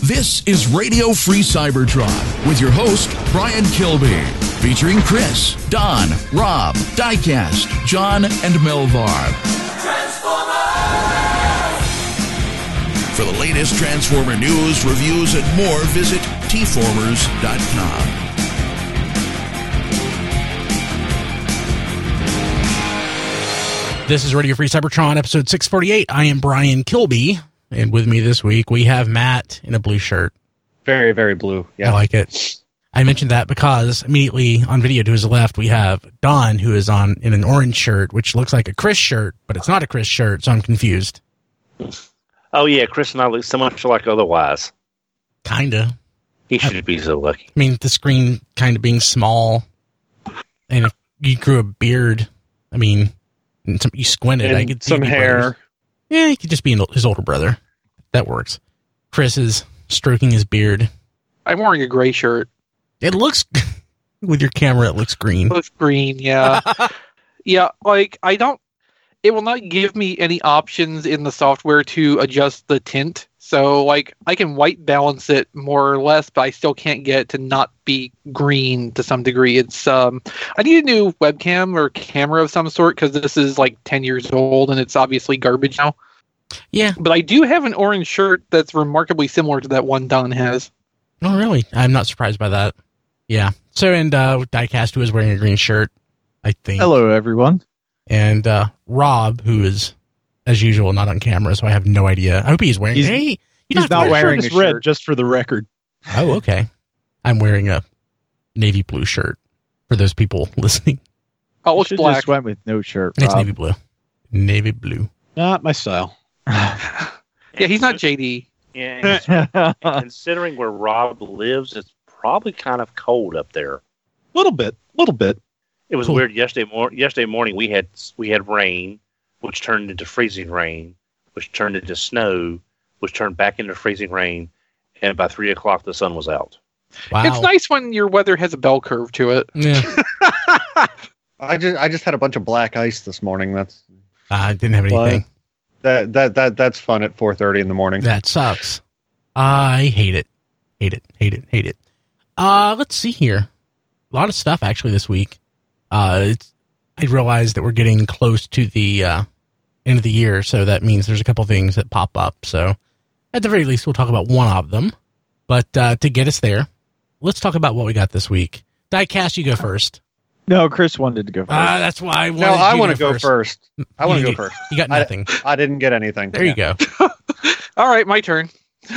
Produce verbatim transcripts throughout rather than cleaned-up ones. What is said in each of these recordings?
This is Radio Free Cybertron with your host, Brian Kilby, featuring Chris, Don, Rob, Diecast, John, and Melvar. For the latest Transformer news, reviews, and more, visit T formers dot com. This is Radio Free Cybertron, episode six forty-eight. I am Brian Kilby, and with me this week, we have Matt in a blue shirt. Very, very blue. Yeah. I like it. I mentioned that because immediately on video to his left, we have Don, who is on in an orange shirt, which looks like a Chris shirt, but it's not a Chris shirt, so I'm confused. Oh, yeah, Chris and I look so much alike otherwise. Kinda. He should I, be so lucky. I mean, the screen kind of being small, and if you grew a beard, I mean, and some, you squinted, and I could see some hair. Brothers. Yeah, he could just be his older brother. That works. Chris is stroking his beard. I'm wearing a gray shirt. It looks, with your camera, it looks green. It looks green, yeah. Yeah, like, I don't, it will not give me any options in the software to adjust the tint. So, like, I can white balance it more or less, but I still can't get it to not be green to some degree. It's, um, I need a new webcam or camera of some sort, because this is, like, ten years old, and it's obviously garbage now. Yeah. But I do have an orange shirt that's remarkably similar to that one Don has. Oh, really? I'm not surprised by that. Yeah. So, and uh, Diecast, who is wearing a green shirt, I think. Hello, everyone. And uh, Rob, who is, as usual, not on camera, so I have no idea. I hope he's wearing... He's, hey, he's not wearing a shirt. Red, just for the record. Oh, okay. I'm wearing a navy blue shirt for those people listening. Oh, it's black. Just went with no shirt, It's Rob. navy blue. Navy blue. Not my style. Yeah, he's not J D. Yeah, and considering where Rob lives, it's probably kind of cold up there. Little bit, little bit. It was Cool. weird yesterday. Mor- yesterday morning, we had we had rain, which turned into freezing rain, which turned into snow, which turned back into freezing rain, and by three o'clock, the sun was out. Wow. It's nice when your weather has a bell curve to it. Yeah. I just I just had a bunch of black ice this morning. That's I didn't have anything. that that that that's fun at four thirty in the morning. That sucks. I hate it. Hate it. Hate it. Hate it. Uh, let's see here. A lot of stuff actually this week. Uh, it's, I realized that we're getting close to the uh, end of the year, so that means there's a couple things that pop up. So at the very least, we'll talk about one of them. But uh, to get us there, let's talk about what we got this week. Diecast, you go first. No, Chris wanted to go first. Ah, uh, that's why I wanted No, I you want to to go first. first. I want You to go get- first. You got nothing. I, I didn't get anything. There you go. All right, my turn.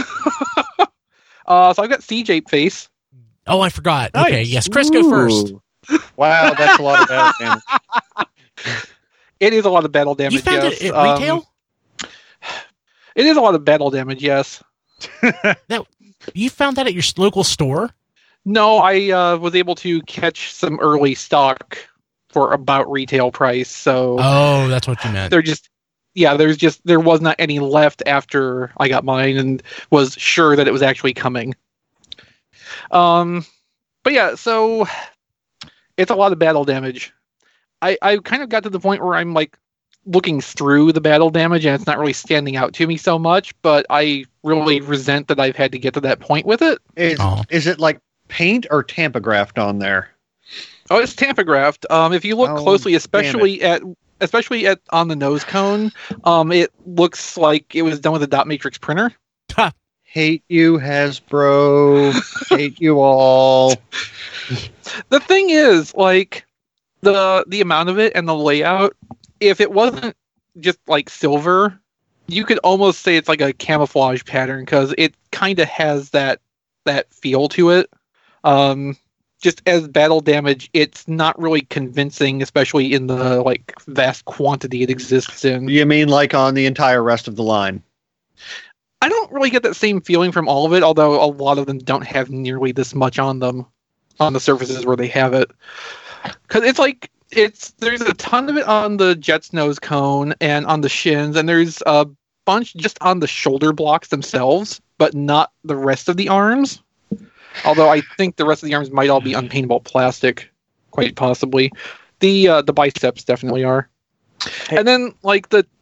uh, so I've got Siege Ape Face. Oh, I forgot. Nice. Okay, yes, Chris, go first. Wow, that's a lot of bad damage. It is a lot of battle damage. You found yes. it at Um, retail? It is a lot of battle damage, yes. That you found that at your local store? No, I uh, was able to catch some early stock for about retail price. So Oh, that's what you meant. they're just, yeah, there's just, there was not any left after I got mine and was sure that it was actually coming. Um, but yeah, so it's a lot of battle damage. I, I kind of got to the point where I'm like looking through the battle damage and it's not really standing out to me so much, but I really resent that I've had to get to that point with it. Is, Oh. is it like paint or tampographed on there? Oh, it's tampographed. Um, if you look Oh, closely, especially at especially at on the nose cone, um, it looks like it was done with a dot matrix printer. Hate you, Hasbro. Hate you all. The thing is, like the the amount of it and the layout, if it wasn't just like silver, you could almost say it's like a camouflage pattern because it kind of has that that feel to it. Um, just as battle damage, it's not really convincing, especially in the like vast quantity it exists in. You mean like on the entire rest of the line? I don't really get that same feeling from all of it, although a lot of them don't have nearly this much on them, on the surfaces where they have it. Because it's like, it's there's a ton of it on the Jet's nose cone and on the shins, and there's a bunch just on the shoulder blocks themselves, but not the rest of the arms. Although I think the rest of the arms might all be unpaintable plastic, quite possibly. The uh, the biceps definitely are. And then, like, the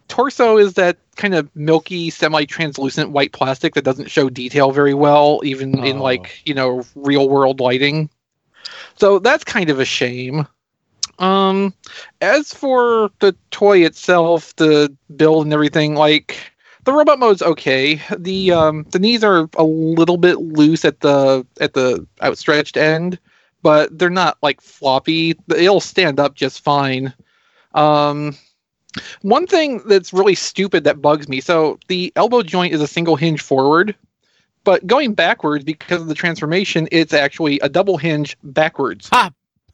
torso is that kind of milky, semi-translucent white plastic that doesn't show detail very well, even in Oh. like, you know, real-world lighting. So that's kind of a shame. Um, as for the toy itself, the build and everything, like the robot mode's okay. The um, the knees are a little bit loose at the at the outstretched end, but they're not like floppy. It'll stand up just fine. Um, one thing that's really stupid that bugs me. So the elbow joint is a single hinge forward, but going backwards because of the transformation, it's actually a double hinge backwards. Ha!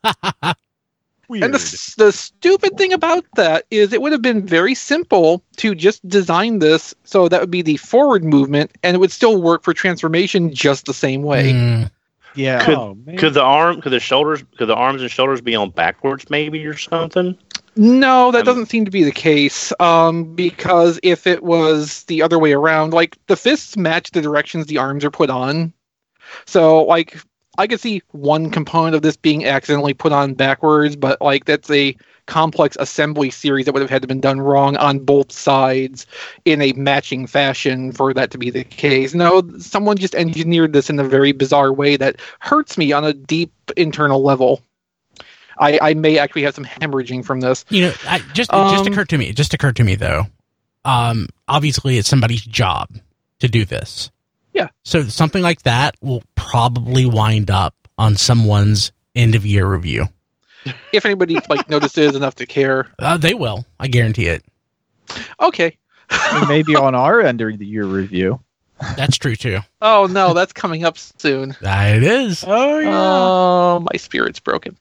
Weird. And the, the stupid thing about that is it would have been very simple to just design this so that would be the forward movement and it would still work for transformation just the same way. Mm, yeah. Could, oh, man. could the arm, could the shoulders, could the arms and shoulders be on backwards maybe or something? No, that Um, doesn't seem to be the case. Um, because if it was the other way around, like the fists match the directions the arms are put on. So, like, I could see one component of this being accidentally put on backwards, but like that's a complex assembly series that would have had to been done wrong on both sides in a matching fashion for that to be the case. No, someone just engineered this in a very bizarre way that hurts me on a deep internal level. I, I may actually have some hemorrhaging from this. you know, I, just it just Um, occurred to me. It just occurred to me though. Um, obviously, it's somebody's job to do this. Yeah. So something like that will probably wind up on someone's end of year review. If anybody like notices enough to care. Uh, they will. I guarantee it. Okay. And maybe on our end of the year review. That's true too. Oh no, that's coming up soon. Uh, it is. Oh Oh, my spirit's broken.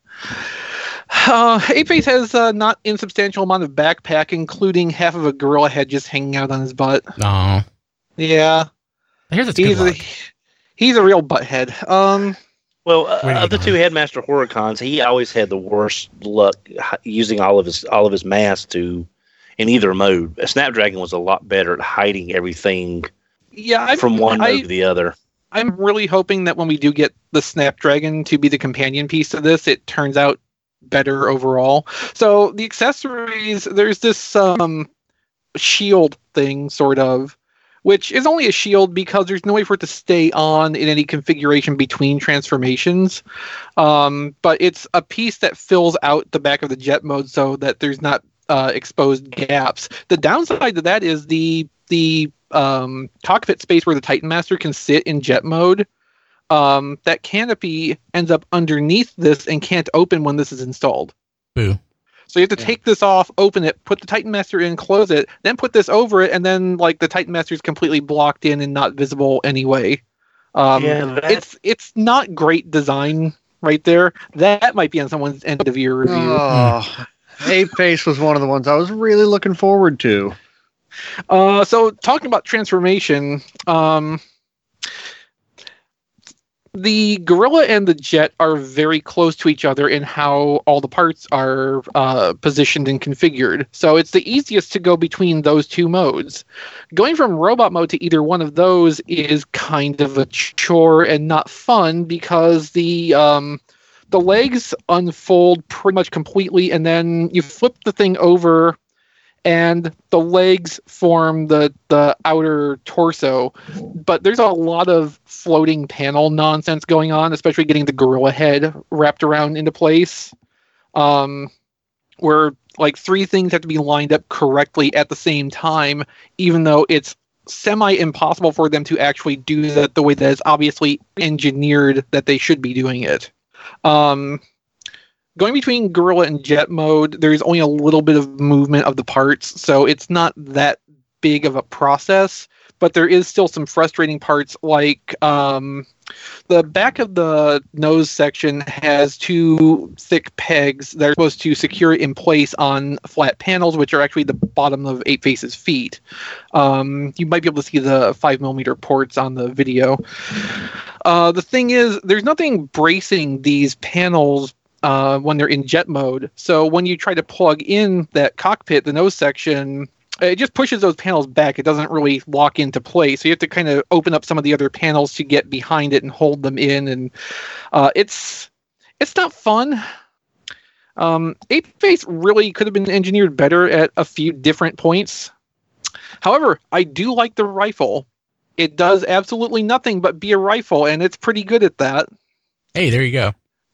Uh, Apex has a not insubstantial amount of backpack, including half of a gorilla head just hanging out on his butt. Oh, Yeah, I hear that's good he's a luck. he's a real butthead. Um, Well, uh, Where do you of the go? two headmaster Horicons, he always had the worst luck h- using all of his all of his mass to in either mode. Snapdragon was a lot better at hiding everything yeah, I'm, from one I, mode to the other. I'm really hoping that when we do get the Snapdragon to be the companion piece to this, it turns out better overall. So the accessories, there's this um, shield thing, sort of, which is only a shield because there's no way for it to stay on in any configuration between transformations. Um, but it's a piece that fills out the back of the jet mode so that there's not uh, exposed gaps. The downside to that is the the um, cockpit space where the Titan Master can sit in jet mode. Um, that canopy ends up underneath this and can't open when this is installed. Boo. So you have to Yeah. take this off, open it, put the Titan Master in, close it, then put this over it, and then like the Titan Master is completely blocked in and not visible anyway. Um, Yeah, that- it's it's not great design right there. That might be on someone's end of year review. Oh, Ape Face was one of the ones I was really looking forward to. Uh, so talking about transformation, um, the Gorilla and the Jet are very close to each other in how all the parts are uh, positioned and configured. So it's the easiest to go between those two modes. Going from robot mode to either one of those is kind of a chore and not fun because the um, the legs unfold pretty much completely, and then you flip the thing over and the legs form the the outer torso, but there's a lot of floating panel nonsense going on, especially getting the gorilla head wrapped around into place, um, where like three things have to be lined up correctly at the same time, even though it's semi impossible for them to actually do that the way that it's obviously engineered that they should be doing it. Um, Going between Gorilla and Jet mode, there's only a little bit of movement of the parts, so it's not that big of a process, but there is still some frustrating parts, like um, the back of the nose section has two thick pegs that are supposed to secure it in place on flat panels, which are actually the bottom of Ape Face's feet. Um, you might be able to see the five millimeter ports on the video. Uh, the thing is, there's nothing bracing these panels Uh, when they're in jet mode. So when you try to plug in that cockpit, the nose section, it just pushes those panels back. It doesn't really lock into place. So you have to kind of open up some of the other panels to get behind it and hold them in. And uh, it's it's not fun. Um, Ape Face really could have been engineered better at a few different points. However, I do like the rifle. It does absolutely nothing but be a rifle, and it's pretty good at that. Hey, there you go.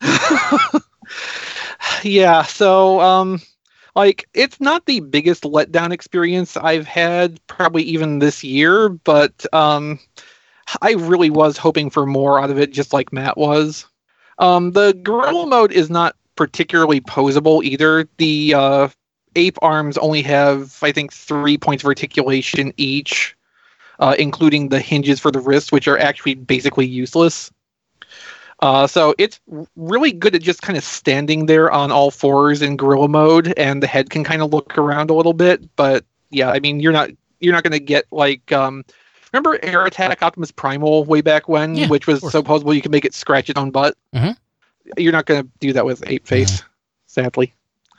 Yeah, so um, like it's not the biggest letdown experience I've had, probably even this year, but um, I really was hoping for more out of it, just like Matt was. Um, the guerrilla mode is not particularly posable either. The uh, ape arms only have, I think, three points of articulation each, uh, including the hinges for the wrists, which are actually basically useless. Uh, so it's really good at just kind of standing there on all fours in gorilla mode, and the head can kind of look around a little bit. But yeah, I mean, you're not you're not going to get like um, remember Air Attack Optimus Primal way back when, Yeah, which was of so posable you could make it scratch its own butt. Mhm. You're not going to do that with Ape Face, sadly.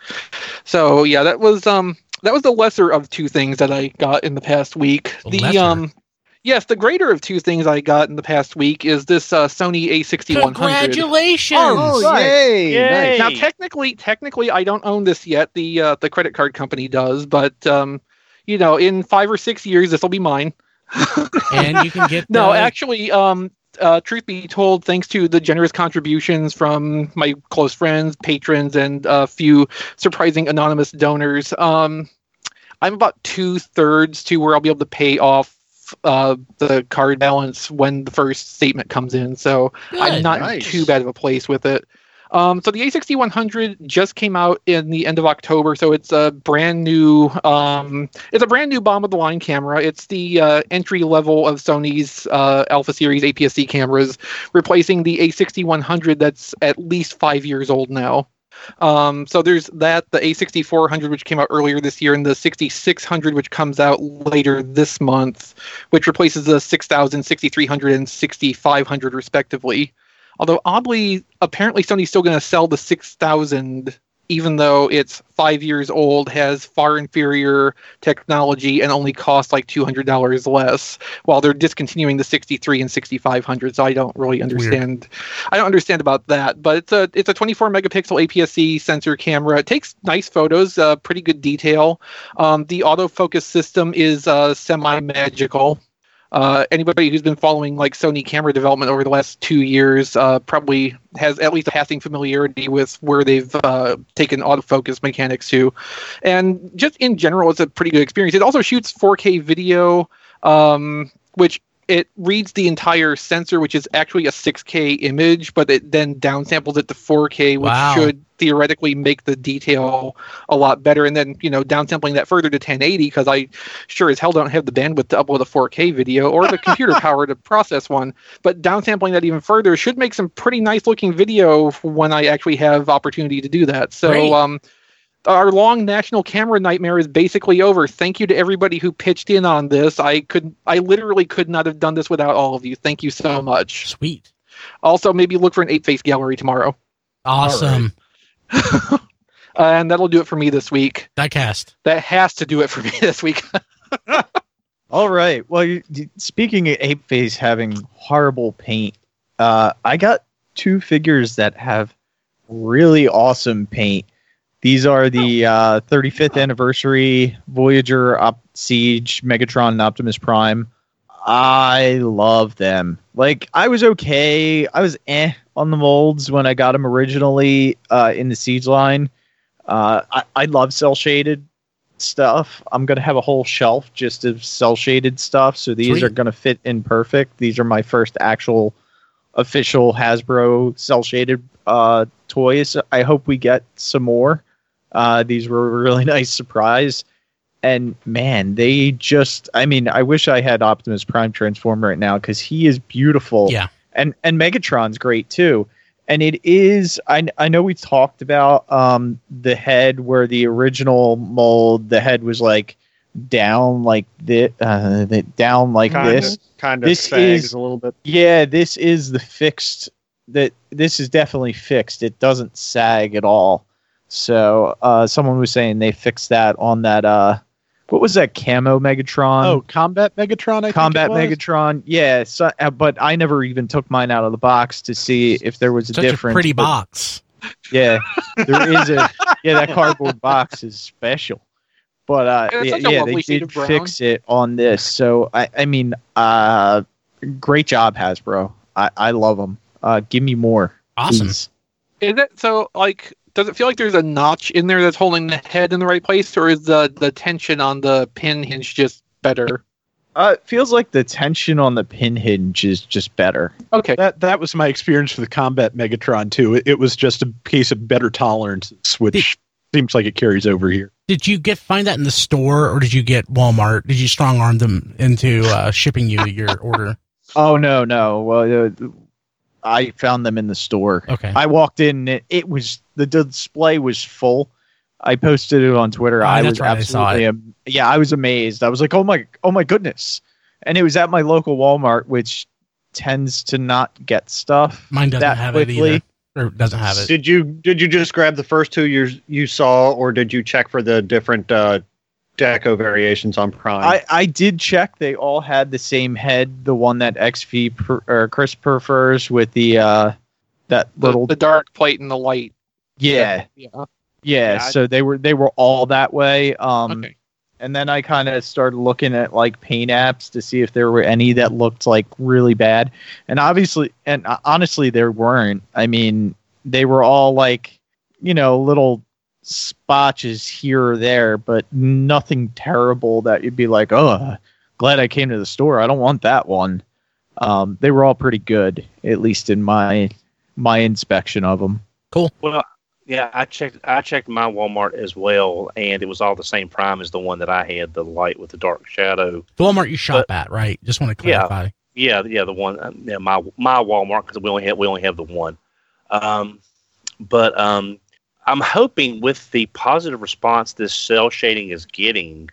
So yeah, that was um that was the lesser of two things that I got in the past week. The The lesser? um. Yes, the greater of two things I got in the past week is this uh, Sony A sixty-one hundred. Congratulations! Oh, Right. yay! Yay. Nice. Now, technically, technically, I don't own this yet. The uh, the credit card company does, but um, you know, in five or six years, this will be mine. And you can get No, uh, actually, um, uh, truth be told, thanks to the generous contributions from my close friends, patrons, and a few surprising anonymous donors, um, I'm about two thirds to where I'll be able to pay off uh, the card balance when the first statement comes in. So I'm Good. not Nice. in too bad of a place with it. Um, so the A sixty-one hundred just came out in the end of October, so it's a brand new. Um, it's a brand new bomb of the line camera. It's the uh, entry level of Sony's uh, Alpha Series A P S C cameras, replacing the A sixty-one hundred that's at least five years old now. Um, so there's that, the A sixty-four hundred, which came out earlier this year, and the sixty-six hundred, which comes out later this month, which replaces the six thousand, sixty-three hundred, and sixty-five hundred respectively. Although oddly, apparently Sony's still going to sell the six thousand, even though it's five years old, has far inferior technology, and only costs like two hundred dollars less, while they're discontinuing the sixty-three and sixty-five hundred. So I don't really understand. I don't understand about that. But it's a it's a twenty-four megapixel A P S C sensor camera. It takes nice photos, uh, pretty good detail. Um, the autofocus system is uh, semi-magical. Uh, anybody who's been following like Sony camera development over the last two years uh, probably has at least a passing familiarity with where they've uh, taken autofocus mechanics to. And just in general, it's a pretty good experience. It also shoots four K video, um, which it reads the entire sensor, which is actually a six K image, but it then downsamples it to four K, which Wow. should theoretically make the detail a lot better. And then, you know, downsampling that further to ten eighty, because I sure as hell don't have the bandwidth to upload a four K video or the computer power to process one. But downsampling that even further should make some pretty nice looking video when I actually have opportunity to do that. So, Great. um, our long national camera nightmare is basically over. Thank you to everybody who pitched in on this. I could, I literally could not have done this without all of you. Thank you so much. Sweet. Also, maybe look for an eight face gallery tomorrow. Awesome. Uh, and that'll do it for me this week. Diecast. That has to do it for me this week. All right. Well, you, you- speaking of Ape Face having horrible paint, uh, I got two figures that have really awesome paint. These are the uh, thirty-fifth anniversary Voyager, Op- Siege, Megatron, and Optimus Prime. I love them. Like, I was okay. I was eh on the molds when I got them originally uh, in the Siege line. Uh, I, I love cel-shaded stuff. I'm going to have a whole shelf just of cel-shaded stuff, so these Sweet. are going to fit in perfect. These are my first actual official Hasbro cel-shaded uh, toys. I hope we get some more. Uh, these were a really nice surprise. And man, they just, I mean, I wish I had Optimus Prime transform right now because he is beautiful. Yeah. And and Megatron's great too. And it is, I, I know we talked about um, the head where the original mold, the head was like down like this, uh, the- down like Kind this. of, kind of This sags is- a little bit. Yeah, this is the fixed, that this is definitely fixed. It doesn't sag at all. So uh, someone was saying they fixed that on that, uh, what was that camo Megatron? Oh, Combat Megatron, I Combat think it was. Megatron. Yeah, so, uh, but I never even took mine out of the box to see if there was a Such difference. a pretty but- box. Yeah, there is a, yeah, that cardboard box is special. But uh, Yeah, it's yeah, such a yeah lovely they shade did of brown. fix it on this. So I, I mean, uh, great job, Hasbro. I, I love them. Uh, give me more. Awesome. please. Is it so? Like, does it feel like there's a notch in there that's holding the head in the right place, or is the the tension on the pin hinge just better? Uh, it feels like the tension on the pin hinge is just better. Okay. That that was my experience with the Combat Megatron too. It, it was just a case of better tolerances, which seems like it carries over here. Did you get find that in the store, or did you get Walmart? Did you strong arm them into uh, shipping you your order? Oh no, no. Well, uh, I found them in the store. Okay. I walked in. It, it was the display was full. I posted it on Twitter. Oh, I that's was right, I saw absolutely, it. am- yeah, I was amazed. I was like, oh my, oh my goodness! And it was at my local Walmart, which tends to not get stuff. Mine doesn't that have quickly. it either, or doesn't have it. Did you did you just grab the first two you you saw, or did you check for the different uh, deco variations on Prime? I, I did check. They all had the same head, the one that X V per, or Chris prefers with the uh, that The, little the dark plate and the light. yeah. Yeah. Yeah, Yeah, I- so they were they were all that way. Um, Okay. And then I kind of started looking at like paint apps to see if there were any that looked like really bad. And obviously, and uh, honestly, there weren't. I mean, they were all like, you know, little spotches here or there, but nothing terrible that you'd be like, oh, glad I came to the store. I don't want that one. Um, they were all pretty good, at least in my my inspection of them. Well, yeah, I checked. I checked my Walmart as well, and it was all the same Prime as the one that I had, the light with the dark shadow. The Walmart you shop at, right? Just want to Yeah. clarify. Yeah, yeah, the one. um, Yeah, my my Walmart, because we only have we only have the one. Um, but um, I'm hoping with the positive response this cell shading is getting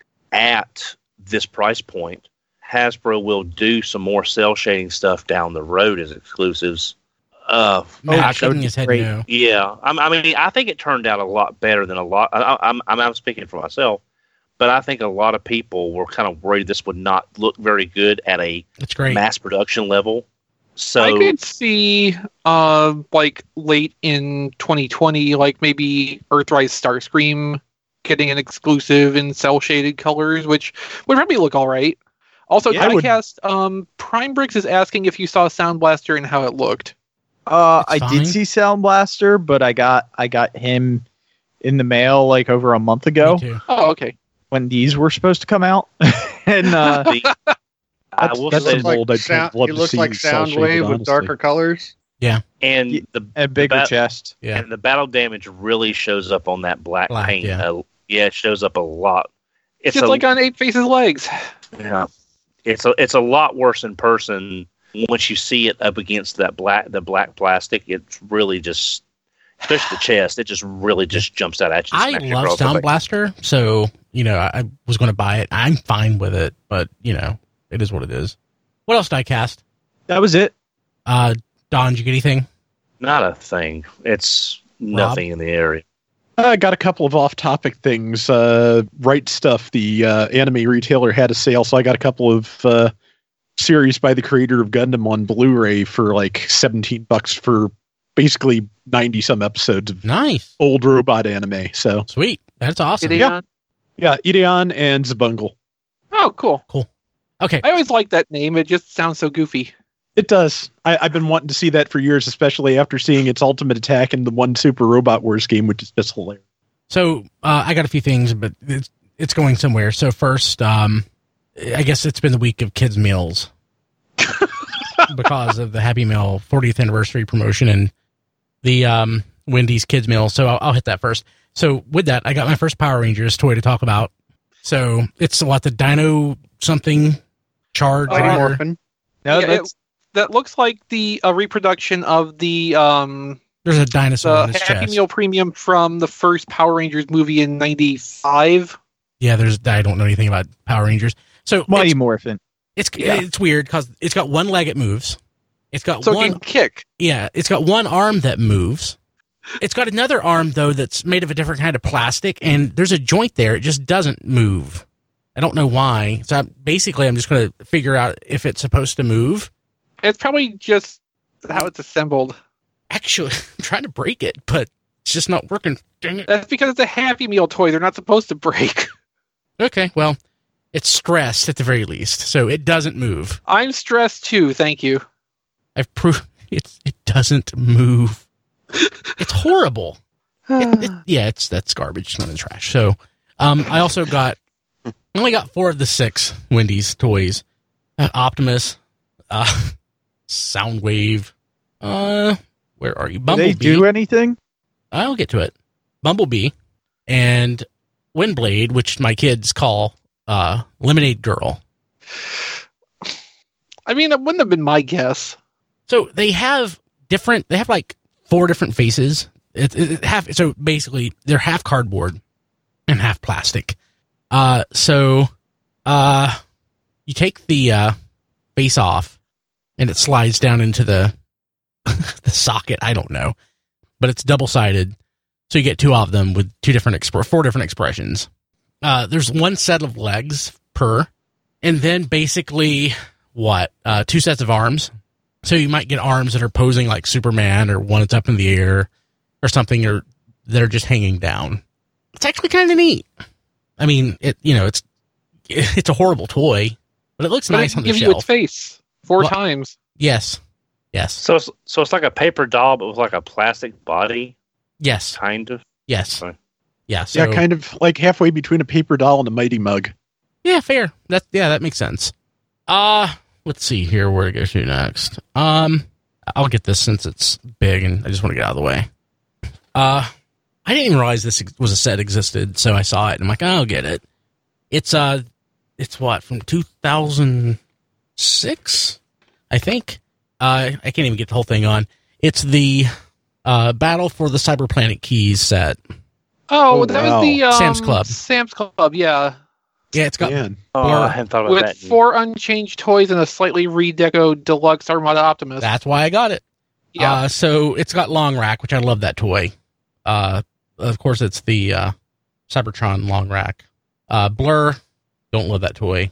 at this price point, Hasbro will do some more cell shading stuff down the road as exclusives. Uh, Matt that shaking would his be head great. no. yeah, I'm, I mean, I think it turned out a lot better than a lot. I, I'm, I'm, I'm speaking for myself, but I think a lot of people were kind of worried this would not look very good at a It's great. mass production level. So I could see, uh, like late in twenty twenty, like maybe Earthrise Starscream getting an exclusive in cell shaded colors, which would probably look all right. Also, Yeah, I would- Diecast, um, Prime Bricks is asking if you saw Sound Blaster and how it looked. Uh, It's I fine. did see Sound Blaster, but I got I got him in the mail like over a month ago Me too. Oh, okay. when these were supposed to come out, and uh, the, I That's- will that's say, a mold I'd sound, love it to looks see like cel-shaded, Soundwave with honestly. darker colors. and Ye- the a bigger bat- chest. Yeah. and the battle damage really shows up on that black, Black, paint. yeah. Uh, yeah, it shows up a lot. It's Just a, like on Eight Faces Legs. yeah, it's a it's a lot worse in person. Once you see it up against that black the black plastic, it's really just, especially the chest, it just really just jumps out at you. I smacks you love across the Sound face. Blaster, so you know I, I was going to buy it. I'm fine with it, but you know it is what it is. What else did I cast? That was it. Uh, Don, did you get anything? Not a thing. It's nothing in the area. I got a couple of off-topic things. Uh, Right Stuff, the uh, anime retailer, had a sale, so I got a couple of uh, series by the creator of Gundam on Blu-ray for like seventeen bucks for basically ninety some episodes of Nice, old robot anime. So sweet. That's awesome. Ideon? yeah, Ideon and Zabungle. Oh, cool. Okay, I always like that name. It just sounds so goofy. It does. I, I've been wanting to see that for years, especially after seeing its Ultimate Attack in the one Super Robot Wars game, which is just hilarious. so uh, I got a few things, but it's it's going somewhere. So first, um, I guess it's been the week of kids meals because of the Happy Meal fortieth anniversary promotion and the um, Wendy's kids meal. So I'll, I'll hit that first. So with that, I got my first Power Rangers toy to talk about. So it's what the Dino something charge. Uh, Mighty whatever. Morphin. No, Yeah, that's That looks like the uh, reproduction of the um, There's a dinosaur the in his Happy chest. Meal Premium from the first Power Rangers movie in ninety-five. Yeah, there's. I don't know anything about Power Rangers. So Mighty it's Morphin. it's, Yeah. it's weird because it's got one leg it moves. It's got So it one. can kick. Yeah, it's got one arm that moves. It's got another arm though that's made of a different kind of plastic, and there's a joint there. It just doesn't move. I don't know why. So I'm, basically, I'm just going to figure out if it's supposed to move. It's probably just how it's assembled. Actually, I'm trying to break it, but it's just not working. Dang it. That's because it's a Happy Meal toy. They're not supposed to break. Okay, well, it's stressed at the very least, so it doesn't move. I'm stressed too. Thank you. I've proved it. It doesn't move. It's horrible. it, it, yeah, it's that's garbage. It's not in the trash. So, um, I also got. I only got four of the six Wendy's toys. Uh, Optimus, uh, Soundwave. Uh, where are you? Do Bumblebee. they do anything? I'll get to it. Bumblebee and Windblade, which my kids call uh, Lemonade Girl. I mean, that wouldn't have been my guess. So they have different. They have like four different faces. It, it, it half. So basically, they're half cardboard and half plastic. Uh, so, uh, you take the uh, face off, and it slides down into the the socket. I don't know, but it's double sided, so you get two of them with two different exp- four different expressions. Uh, there's one set of legs per, and then basically what uh, two sets of arms. So you might get arms that are posing like Superman, or one that's up in the air, or something, or they're just hanging down. It's actually kind of neat. I mean, it you know it's it's a horrible toy, but it looks But nice it on the gives you shelf. its face four Well- times. Yes, yes, So, it's, so it's like a paper doll, but with like a plastic body, yes, kind of. yes, Sorry. yeah. So, yeah, kind of like halfway between a paper doll and a Mighty Mug. yeah, fair. That yeah, that makes sense. Uh let's see here where to go to next. Um, I'll get this since it's big, and I just want to get out of the way. Uh, I didn't even realize this was a set existed, so I saw it and I'm like, I'll get it. It's uh, it's what from two thousand six, I think. Uh, I can't even get the whole thing on. It's the uh Battle for the Cyberplanet Keys set. Oh, Oh, that wow. was the um, Sam's Club. Sam's Club, yeah. Yeah, it's got Man. Oh, Or- I hadn't thought about With that. four unchanged toys and a slightly redecoed deluxe Armada Optimus. that's why I got it. yeah. Uh, so it's got Long Rack, which I love that toy. Uh, of course, it's the uh, Cybertron Long Rack. Uh, Blur, don't love that toy.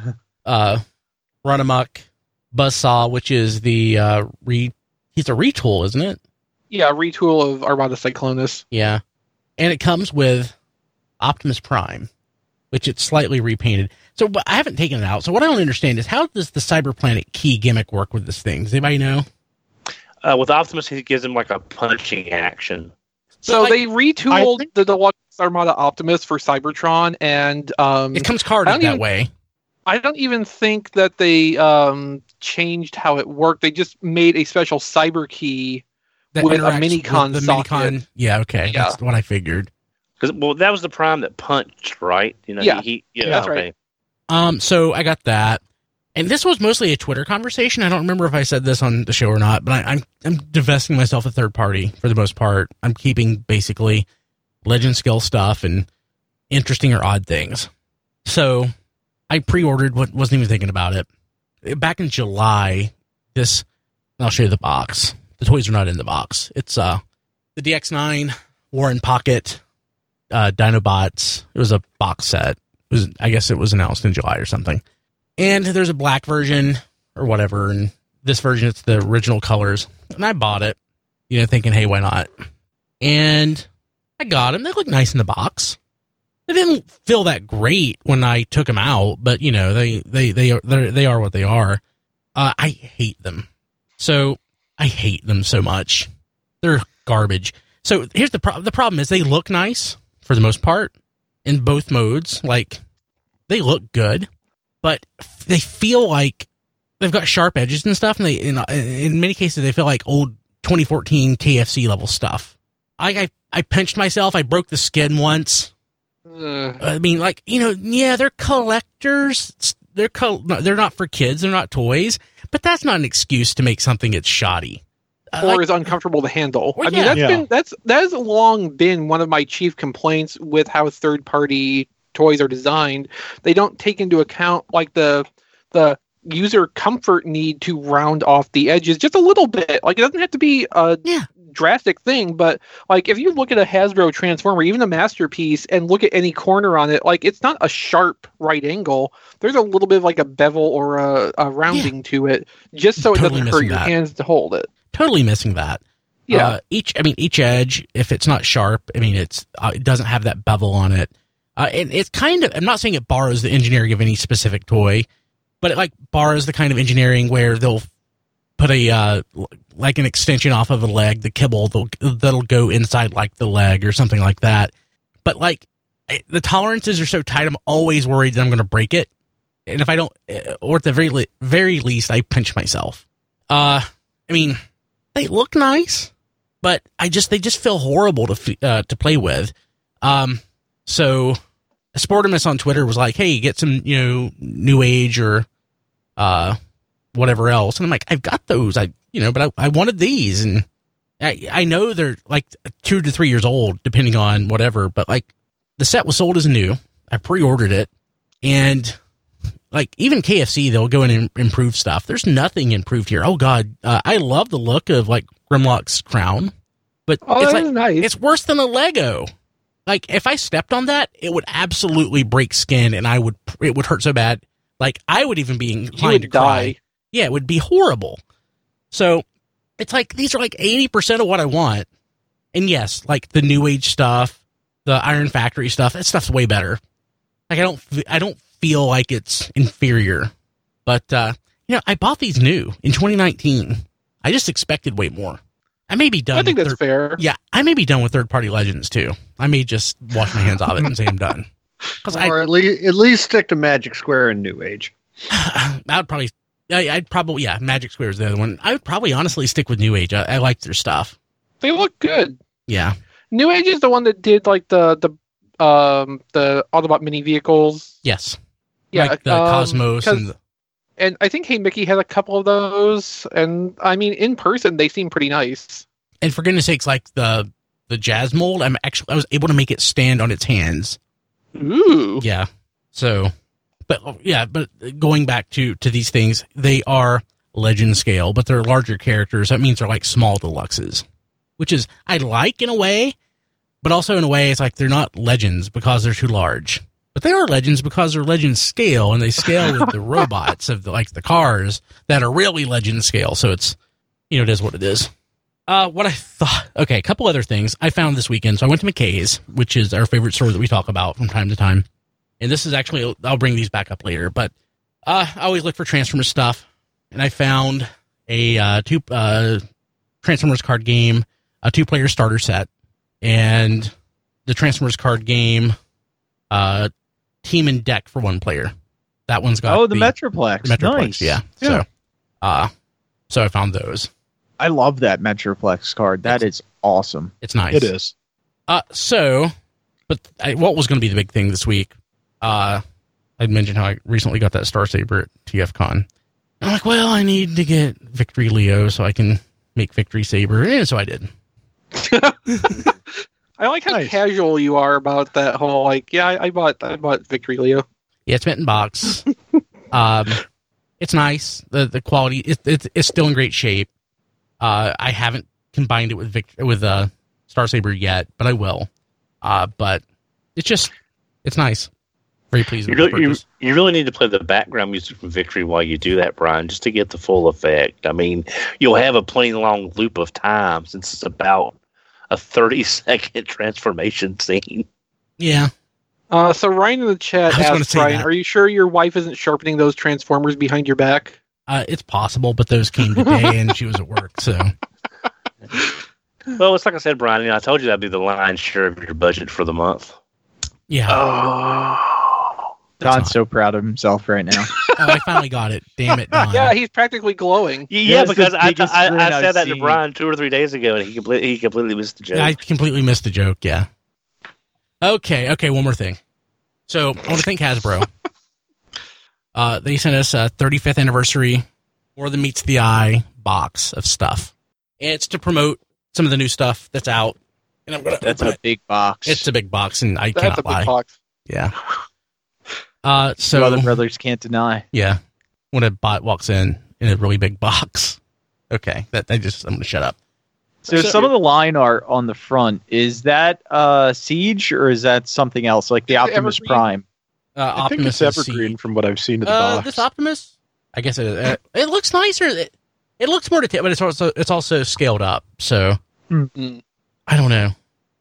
Uh, Run Amok, Buzzsaw, which is the uh, re. He's a retool, isn't it? yeah, retool of Armada Cyclonus. Yeah, and it comes with Optimus Prime, which it's slightly repainted. So but I haven't taken it out. So what I don't understand is how does the Cyberplanet Key gimmick work with this thing? Does anybody know? Uh, with Optimus, he gives him like a punching action. So like, they retooled think- the deluxe Armada Optimus for Cybertron, and um, It comes I carded don't that even- way. I don't even think that they um, changed how it worked. They just made a special cyber key. That with a interacts Minicon with the socket. Minicon. Yeah, okay, Yeah. that's what I figured. Because well, that was the Prime that punched, right? You know, Yeah. He, he, yeah, That's okay. right. Um, so I got that, and this was mostly a Twitter conversation. I don't remember if I said this on the show or not, but I, I'm I'm divesting myself a third party for the most part. I'm keeping basically Legend skill stuff and interesting or odd things. So I pre-ordered, what wasn't even thinking about it back in July. This, I'll show you the box. The toys are not in the box. It's uh the D X nine Warren Pocket, uh, Dinobots. It was a box set. It was, I guess it was announced in July or something. And there's a black version or whatever, and this version, it's the original colors. And I bought it, you know, thinking, hey, why not? And I got them. They look nice in the box. They didn't feel that great when I took them out, but you know, they they they are they're- they are what they are. Uh, I hate them. So I hate them so much. They're garbage. So here's the problem. The problem is they look nice for the most part in both modes. Like, they look good, but they feel like they've got sharp edges and stuff. And they, in, in many cases, they feel like old twenty fourteen K F C level stuff. I, I, I pinched myself. I broke the skin once. Uh, I mean, like, you know, yeah, they're collectors. They're co- they're not for kids. They're not toys. But that's not an excuse to make something that's shoddy. Uh, or like- is uncomfortable to handle. Well, I mean, yeah. that's Yeah. been that's that has long been one of my chief complaints with how third party toys are designed. They don't take into account like the the user comfort need to round off the edges just a little bit. Like, it doesn't have to be a Yeah. drastic thing, but like if you look at a Hasbro Transformer, even a Masterpiece, and look at any corner on it, like it's not a sharp right angle. There's a little bit of like a bevel or a, a rounding to it, just so it Totally doesn't hurt missing your that. hands to hold it. Totally missing that. Yeah. Uh, each, I mean, each edge, if it's not sharp, I mean, it's uh, it doesn't have that bevel on it. Uh, and it's kind of, I'm not saying it borrows the engineering of any specific toy, but it like borrows the kind of engineering where they'll put a, uh, like an extension off of a leg, the kibble, that'll go inside like the leg or something like that. But like the tolerances are so tight, I'm always worried that I'm going to break it. And if I don't, or at the very, very least, I pinch myself. Uh, I mean, they look nice, but I just, they just feel horrible to, uh, to play with. Um, so Sportimus on Twitter was like, hey, get some, you know, New Age or, uh, whatever else. And I'm like, I've got those. I, you know, but I, I wanted these. And I, I know they're like two to three years old, depending on whatever, but like the set was sold as new. I pre-ordered it, and like even K F C, they'll go in and improve stuff. There's nothing improved here. Oh God. Uh, I love the look of like Grimlock's crown, but Oh, it's that like, is nice. it's worse than a Lego. Like if I stepped on that, it would absolutely break skin, and I would, it would hurt so bad. Like I would even be inclined would to cry. die. Yeah, it would be horrible. So it's like, these are like eighty percent of what I want. And yes, like the New Age stuff, the Iron Factory stuff, that stuff's way better. Like I don't, I don't feel like it's inferior, but, uh, you know, I bought these new in twenty nineteen. I just expected way more. I may be done. I think with that's third, fair. Yeah, I may be done with third party Legends too. I may just wash my hands off it and say I'm done. Because I, Or at least at least stick to Magic Square and New Age. I would probably, I, I'd probably, yeah, Magic Square is the other one. I would probably honestly stick with New Age. I, I like their stuff. They look good. Yeah. New Age is the one that did like the the um the Autobot mini vehicles. Yes. Yeah, Like the um, Cosmos 'cause- and the, And I think Hey Mickey had a couple of those, and I mean, in person they seem pretty nice. and for goodness sakes, like the the Jazz mold, I'm actually I was able to make it stand on its hands. Ooh, Yeah. So, but yeah, but going back to to these things, they are Legend scale, but they're larger characters. That means they're like small deluxes, which is I like in a way, but also in a way it's like they're not Legends because they're too large. But they are Legends because they're Legend scale, and they scale with the robots of the, like the cars that are really Legend scale. So it's, you know, it is what it is. Uh, what I thought, okay, a couple other things I found this weekend. So I went to McKay's, which is our favorite store that we talk about from time to time. And this is actually, I'll bring these back up later, but uh, I always look for Transformers stuff. And I found a uh, two uh, Transformers card game, a two-player starter set, and the Transformers card game uh, team and deck for one player. That one's got Oh, the, Metroplex. Metroplex, Nice. yeah. Yeah. So, uh, so I found those. I love that Metroplex card. That is awesome. It's nice. It is. Uh, so, but I, what was going to be the big thing this week? Uh, I'd mentioned how I recently got that Star Saber at T F Con. I'm like, well, I need to get Victory Leo so I can make Victory Saber, and so I did. I like how Nice. casual you are about that whole like. Yeah, I, I bought I bought Victory Leo. Yeah, it's mint in box. um, it's nice. The the quality it, it, it's still in great shape. Uh, I haven't combined it with Vic, with uh, Star Saber yet, but I will. Uh, but it's just it's nice. Very pleased You with the really, you, purchase. you really need to play the background music from Victory while you do that, Brian, just to get the full effect. I mean, you'll have a plenty long loop of time since it's about a thirty second transformation scene. Yeah. Uh, so Ryan in the chat I was gonna asked say Brian, that. "Are you sure your wife isn't sharpening those Transformers behind your back?" Uh, it's possible, but those came today, and she was at work, so Well, it's like I said, Brian, you know, I told you that'd be the lion's share of your budget for the month. yeah. Oh, That's Don's not- so proud of himself right now. Oh, I finally got it. Damn it, Don. yeah, he's practically glowing. Yeah, Yeah, it's the because I, biggest I, grin I said I've that to seen. Brian two or three days ago, and he completely he completely missed the joke. I completely missed the joke. Yeah. Okay. Okay. One more thing. So I want to thank Hasbro. Uh, they sent us a thirty-fifth anniversary More Than Meets the Eye box of stuff. And it's to promote some of the new stuff that's out. And I'm gonna. That's open a it. big box. It's a big box, and I That's cannot a big lie. box. Yeah. Uh, so so other brothers can't deny. yeah, when a bot walks in in a really big box. Okay, that I just I'm gonna shut up. So, So- some of the line art on the front, is that uh, Siege or is that something else, like the It's Optimus Evergreen. Prime? Uh, I think Optimus it's is evergreen C- from what I've seen of the Uh, box. this Optimus, I guess it, uh, it looks nicer. It, it looks more detailed, but it's also it's also scaled up. So Hmm. Mm. I don't know.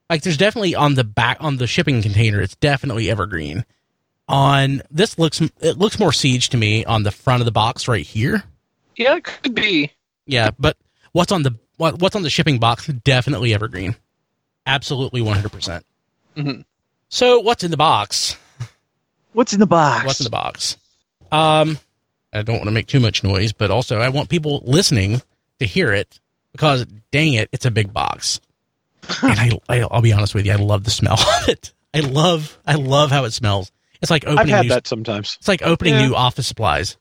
Like, there's definitely on the back, on the shipping container, it's definitely evergreen. On this looks, it looks more Siege to me on the front of the box right here. Yeah, it could be. Yeah, but what's on the what, what's on the shipping box? Definitely evergreen. Absolutely one hundred percent. Mm-hmm. So, what's in the box? What's in the box? What's in the box? Um, I don't want to make too much noise, but also I want people listening to hear it because, dang it, it's a big box. And I, I, I'll be honest with you, I love the smell of it. I love, I love how it smells. It's like opening. I've had new, that sometimes. It's like opening Yeah. new office supplies.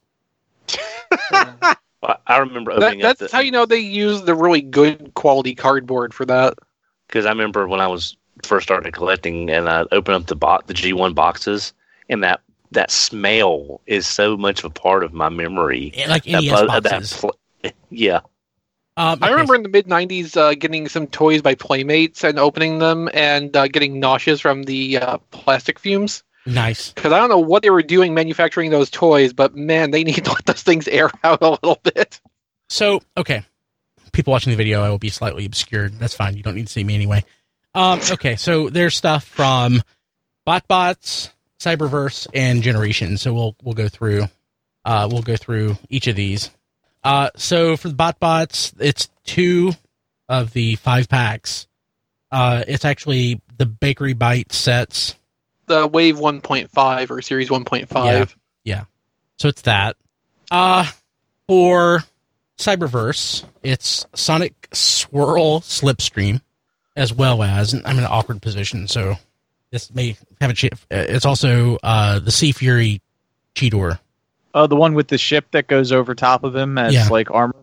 Well, I remember That, opening that's up the, how you know they use the really good quality cardboard for that. because I remember when I was first started collecting, and I opened up the bo- the G one boxes, and that that smell is so much of a part of my memory. Like That N E S bu- that boxes. pl- yeah. Um, I okay, remember in the mid nineties uh, getting some toys by Playmates and opening them and uh, getting nauseous from the uh, plastic fumes. Nice. Because I don't know what they were doing manufacturing those toys, but man, they need to let those things air out a little bit. So, okay. People watching the video, I will be slightly obscured. That's fine. You don't need to see me anyway. Um, okay, so there's stuff from BotBots, Cyberverse, and Generations. So we'll we'll go through uh, we'll go through each of these. Uh, so for the BotBots, it's two of the five packs. Uh, it's actually the Bakery Bite sets. The Wave one point five or Series one point five. So it's that. Uh, for Cyberverse, it's Sonic Swirl Slipstream, as well as, I'm in an awkward position, so this may have a chip. It's also uh, the Sea Fury Cheetor. Oh, the one with the ship that goes over top of him as Yeah. like armor.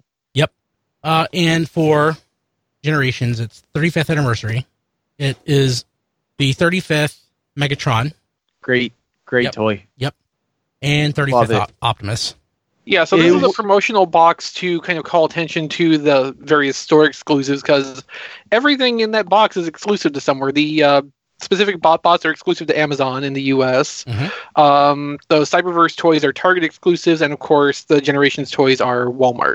Uh, and for Generations, it's thirty-fifth anniversary. It is the thirty-fifth Megatron Great, great Yep. toy. and thirty-fifth Love it. Op- Optimus. Yeah, so this It is a w- promotional box to kind of call attention to the various store exclusives because everything in that box is exclusive to somewhere. The uh, specific BotBots are exclusive to Amazon in the U S. Mhm. Um, the Cyberverse toys are Target exclusives, and of course, the Generations toys are Walmart.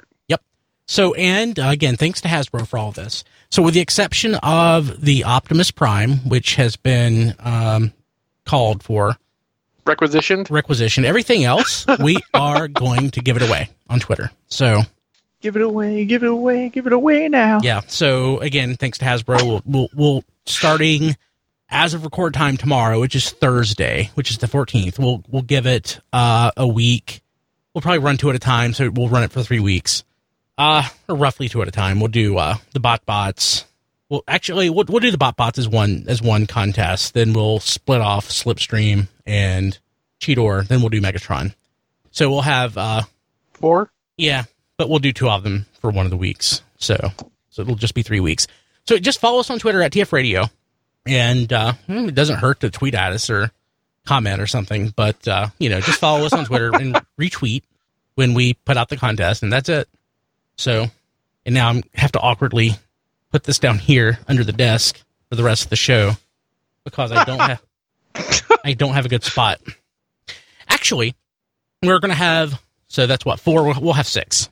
So, and uh, again, thanks to Hasbro for all this. So, with the exception of the Optimus Prime, which has been um, called for Requisitioned. requisition, everything else, we are going to give it away on Twitter. So, Give it away, give it away, give it away now. yeah. So, again, thanks to Hasbro, we'll, we'll, we'll starting as of record time tomorrow, which is Thursday, which is the fourteenth, we'll, we'll give it uh, a week. We'll probably run two at a time, so we'll run it for three weeks. Uh, or roughly two at a time. We'll do uh, the BotBots. Well, actually, we'll, we'll do the BotBots as one as one contest. Then we'll split off Slipstream and Cheetor. Then we'll do Megatron. So we'll have, uh, Four. yeah, but we'll do two of them for one of the weeks. So, so it'll just be three weeks. So just follow us on Twitter at T F Radio, and uh, it doesn't hurt to tweet at us or comment or something. But uh, you know, just follow us on Twitter and retweet when we put out the contest, and that's it. So, and now I have to awkwardly put this down here under the desk for the rest of the show because I don't have I don't have a good spot. Actually, we're gonna have so that's what four. We'll, we'll have six.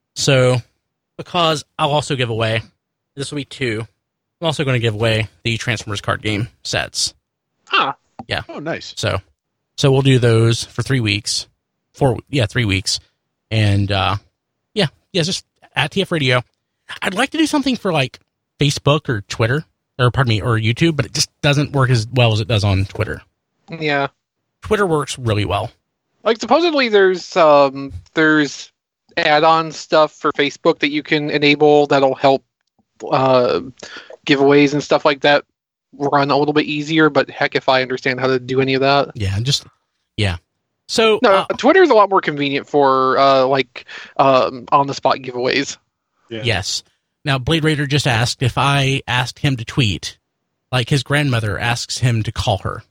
So, because I'll also give away this will be two. I'm also going to give away the Transformers card game sets. Ah, Oh, nice. So, so we'll do those for three weeks. Four, yeah, three weeks, and uh, yeah, yeah, just at T F Radio. I'd like to do something for like Facebook or Twitter, or pardon me, or YouTube, but it just doesn't work as well as it does on Twitter. yeah. Twitter works really well. Like supposedly there's um there's add-on stuff for Facebook that you can enable that'll help uh, giveaways and stuff like that run a little bit easier. But heck, if I understand how to do any of that. Yeah, just yeah. So No, uh, Twitter's a lot more convenient for uh, like um, on-the-spot giveaways. Yeah. yes. Now Blade Raider just asked if I asked him to tweet, like his grandmother asks him to call her.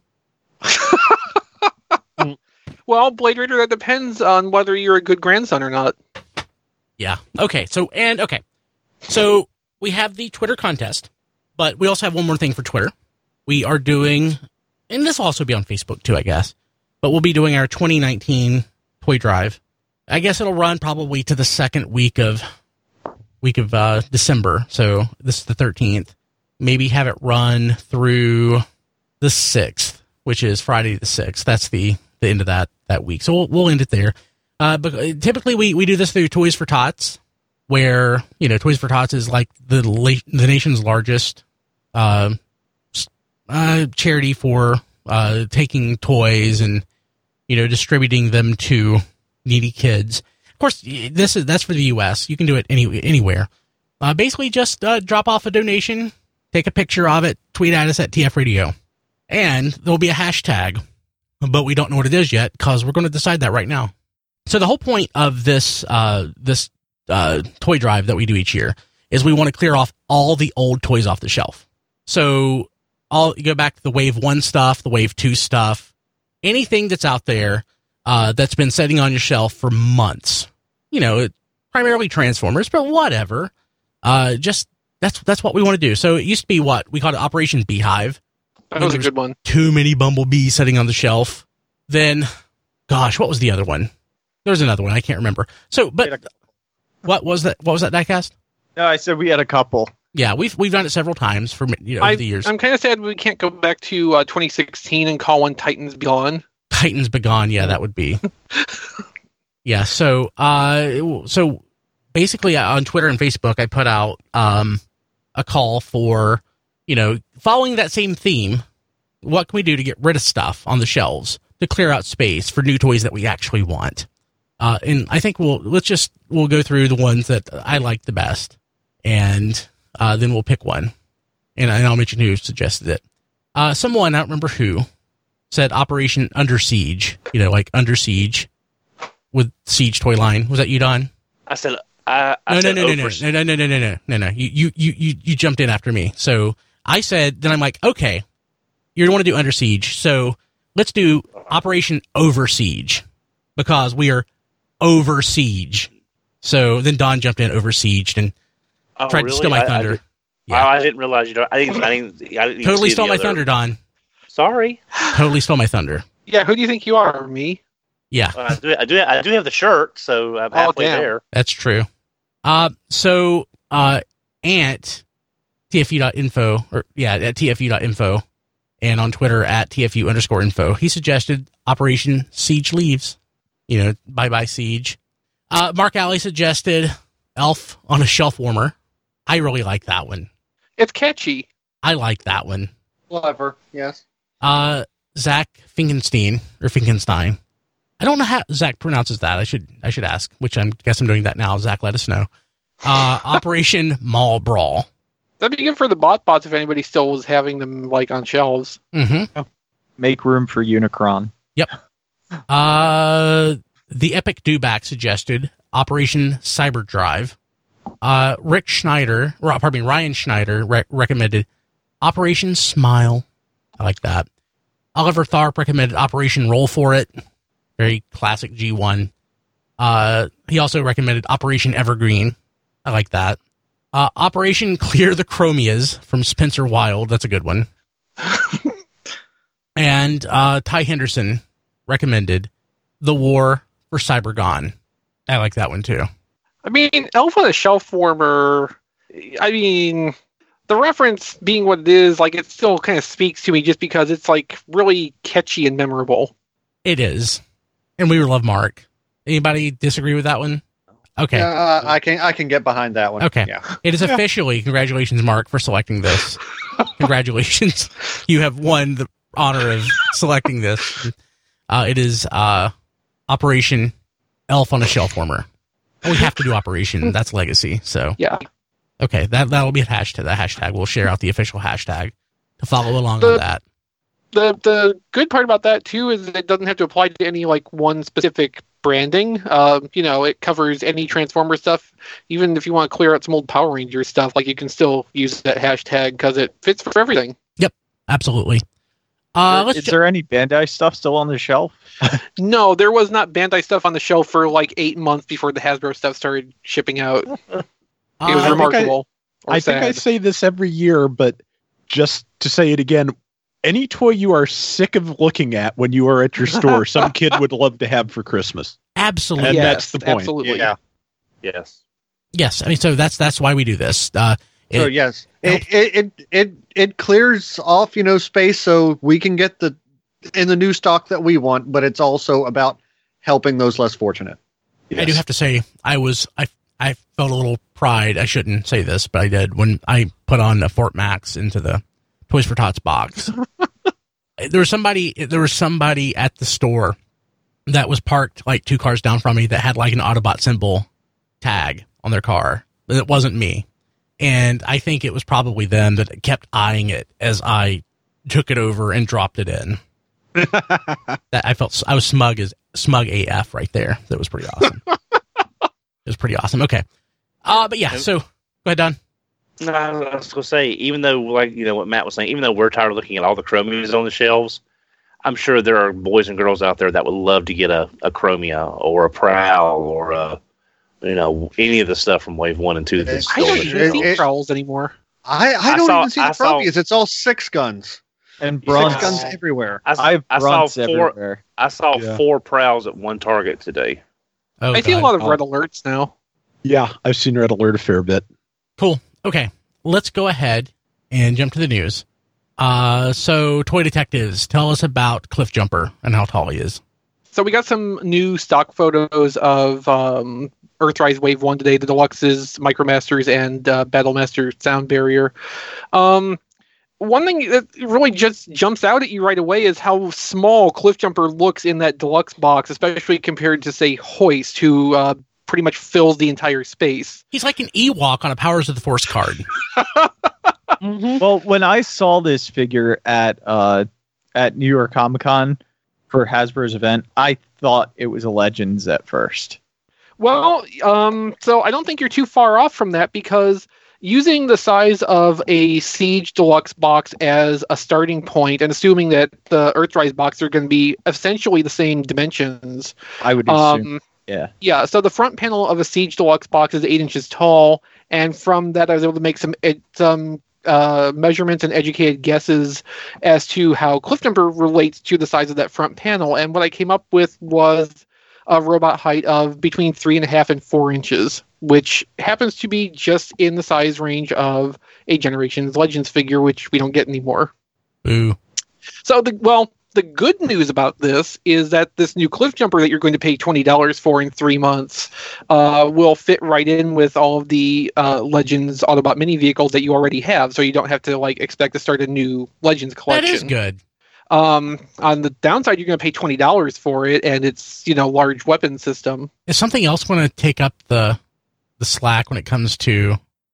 Well, Blade Raider, that depends on whether you're a good grandson or not. Yeah. Okay. So, and okay. So we have the Twitter contest, but we also have one more thing for Twitter. We are doing, and this will also be on Facebook too, I guess, but we'll be doing our twenty nineteen toy drive. I guess it'll run probably to the second week of, week of, uh, December. So this is the thirteenth. maybe have it run through the sixth, which is Friday the sixth. That's the, the end of that, that week. So we'll, we'll end it there. Uh, but typically we, we do this through Toys for Tots, where, you know, Toys for Tots is like the la- the nation's largest uh, uh, charity for uh, taking toys and, you know, distributing them to needy kids. Of course, this is that's for the U S. You can do it any anywhere. Uh, basically, just uh, drop off a donation, take a picture of it, tweet at us at T F Radio, and there'll be a hashtag, but we don't know what it is yet because we're going to decide that right now. So the whole point of this uh, this uh, toy drive that we do each year is we want to clear off all the old toys off the shelf. So all you go back to the Wave One stuff, the Wave Two stuff, anything that's out there uh, that's been sitting on your shelf for months. You know, it, primarily Transformers, but whatever. Uh, just that's that's what we want to do. So it used to be what we called it Operation Beehive. That was a good one. Too many bumblebees sitting on the shelf. Then, gosh, what was the other one? There's another one I can't remember. So, but what was that? What was that diecast? No, I said we had a couple. Yeah, we've we've done it several times for you know over I, the years. I'm kind of sad we can't go back to uh, twenty sixteen and call one Titans Begone. Titans Begone, yeah, that would be. Yeah, so uh, so basically on Twitter and Facebook, I put out um, a call for, you know, following that same theme. What can we do to get rid of stuff on the shelves to clear out space for new toys that we actually want? Uh, and I think we'll let's just we'll go through the ones that I like the best, and uh, then we'll pick one, and, and I'll mention who suggested it. Uh, someone, I don't remember who, said Operation Under Siege. You know, like Under Siege with Siege toy line. Was that you, Don? I said, I, I no, said no, no, no, over- no, no, no, no, no, no, no, no. You, you, you, you, you jumped in after me. So I said, then I'm like, okay, you want to do Under Siege, so let's do Operation Over Siege because we are over siege. So then Don jumped in, over sieged, and Oh, tried really? to steal my I- thunder. I, did, Yeah. oh, I didn't realize you. Don't, I didn't. I didn't. I didn't even Totally see stole the my other- thunder, Don. Sorry. Totally stole my thunder. Yeah, who do you think you are? Me? Yeah, Uh, I do. I do. I do have the shirt, so I'm Oh, halfway damn. there. that's true. Uh, so, uh, Ant, T F U dot info, or yeah, at T F U dot info, and on Twitter at T F U underscore info, he suggested Operation Siege Leaves. You know, bye-bye Siege. Uh, Mark Alley suggested Elf on a Shelf Warmer. I really like that one. It's catchy. I like that one. Clever, yes. Uh, Zach Finkenstein, or Finkenstein. I don't know how Zach pronounces that. I should I should ask, which I guess I'm doing that now. Zach, let us know. Uh, Operation Mall Brawl. That'd be good for the bot bots if anybody still was having them like on shelves. Mm-hmm. Make room for Unicron. Yep. Uh, the Epic Dewback suggested Operation Cyberdrive. Uh, Rick Schneider, or, pardon me, Ryan Schneider re- recommended Operation Smile. I like that. Oliver Tharp recommended Operation Roll For It. Very classic G one. Uh, he also recommended Operation Evergreen. I like that. Uh, Operation Clear the Chromias from Spencer Wilde. That's a good one. And uh, Ty Henderson recommended The War for Cybergon. I like that one too. I mean, Elf on a Shelf Warmer, I mean, the reference being what it is, like, it still kind of speaks to me just because it's, like, really catchy and memorable. It is. And we love Mark. Anybody disagree with that one? Okay. Uh, I can I can get behind that one. Okay. Yeah. It is officially, congratulations, Mark, for selecting this. Congratulations. You have won the honor of selecting this. Uh, it is uh, Operation Elf on a Shelf Warmer. We have to do Operation. That's Legacy. So, Yeah. okay, that, that'll be a hashtag. That hashtag. We'll share out the official hashtag to follow along The- on that. The the good part about that, too, is it doesn't have to apply to any, like, one specific branding. Um, you know, it covers any Transformer stuff. Even if you want to clear out some old Power Ranger stuff, like, you can still use that hashtag because it fits for everything. Absolutely. Uh, is let's is ju- there any Bandai stuff still on the shelf? No, there was not Bandai stuff on the shelf for, like, eight months before the Hasbro stuff started shipping out. It was uh, I think I- remarkable. or I think I sad. say this every year, but just to say it again, any toy you are sick of looking at when you are at your store, some kid would love to have for Christmas. absolutely. And Yes, that's the point. Absolutely. Yeah. Yes. Yes, I mean, so that's that's why we do this. Uh, So It- yes, it, it it it it clears off, you know, space so we can get the in the new stock that we want, but it's also about helping those less fortunate. I do have to say, I was I I felt a little pride. I shouldn't say this, but I did when I put on a Fort Max into the Toys for Tots box. there was somebody. There was somebody at the store that was parked like two cars down from me that had like an Autobot symbol tag on their car. But it wasn't me, and I think it was probably them that kept eyeing it as I took it over and dropped it in. That I felt I was smug as smug A F right there. That was pretty awesome. It was pretty awesome. Okay, uh, but yeah. So go ahead, Don. No, I was going to say, even though, like you know, what Matt was saying, even though we're tired of looking at all the Chromias on the shelves, I'm sure there are boys and girls out there that would love to get a, a Chromia or a Prowl or a, you know, any of the stuff from Wave One and Two. That's I still don't in the even it- see it- Prowls anymore. I, I I don't saw- even see the I saw- Chromias. It's all six guns. And Six Brunts. guns everywhere. I, s- I have I saw Brunts four. everywhere. I saw Yeah. four Prowls at one Target today. Oh, I see a God. lot of Oh. red alerts now. Yeah, I've seen Red Alert a fair bit. Cool. Okay, let's go ahead and jump to the news. Uh, so, Toy Detectives, tell us about Cliff Jumper and how tall he is. So we got some new stock photos of um, Earthrise Wave One today, the Deluxes, Micromasters, and uh, Battlemaster Sound Barrier. Um, one thing that really just jumps out at you right away is how small Cliff Jumper looks in that deluxe box, especially compared to, say, Hoist, who uh, pretty much fills the entire space. He's like an Ewok on a Powers of the Force card. Well, when I saw this figure at uh, at New York Comic Con for Hasbro's event, I thought it was a Legends at first. Well, um, so I don't think you're too far off from that because using the size of a Siege Deluxe box as a starting point and assuming that the Earthrise box are going to be essentially the same dimensions. I would assume. Um, yeah. yeah, so the front panel of a Siege Deluxe box is eight inches tall, and from that I was able to make some ed- some uh, measurements and educated guesses as to how Cliff Jumper relates to the size of that front panel. And what I came up with was a robot height of between three and a half and four inches, which happens to be just in the size range of a Generations Legends figure, which we don't get anymore. Boo. So, the well, the good news about this is that this new Cliff Jumper that you're going to pay twenty dollars for in three months uh, will fit right in with all of the uh, Legends Autobot mini vehicles that you already have, so you don't have to like expect to start a new Legends collection. That is good. Um, on the downside, you're going to pay twenty dollars for it, and it's, you know, large weapon system. Is something else going to take up the the slack when it comes to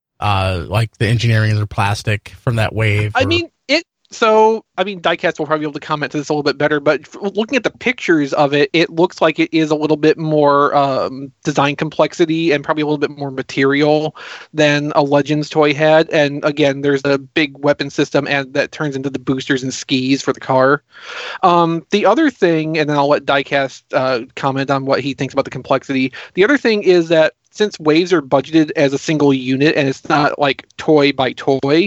uh, like the engineering of the plastic from that wave? I or- mean, it. So, I mean, Diecast will probably be able to comment to this a little bit better, but f- looking at the pictures of it, it looks like it is a little bit more um, design complexity and probably a little bit more material than a Legends toy had. And again, there's a big weapon system and that turns into the boosters and skis for the car. Um, the other thing, and then I'll let Diecast uh, comment on what he thinks about the complexity. The other thing is that since waves are budgeted as a single unit and it's not like toy by toy,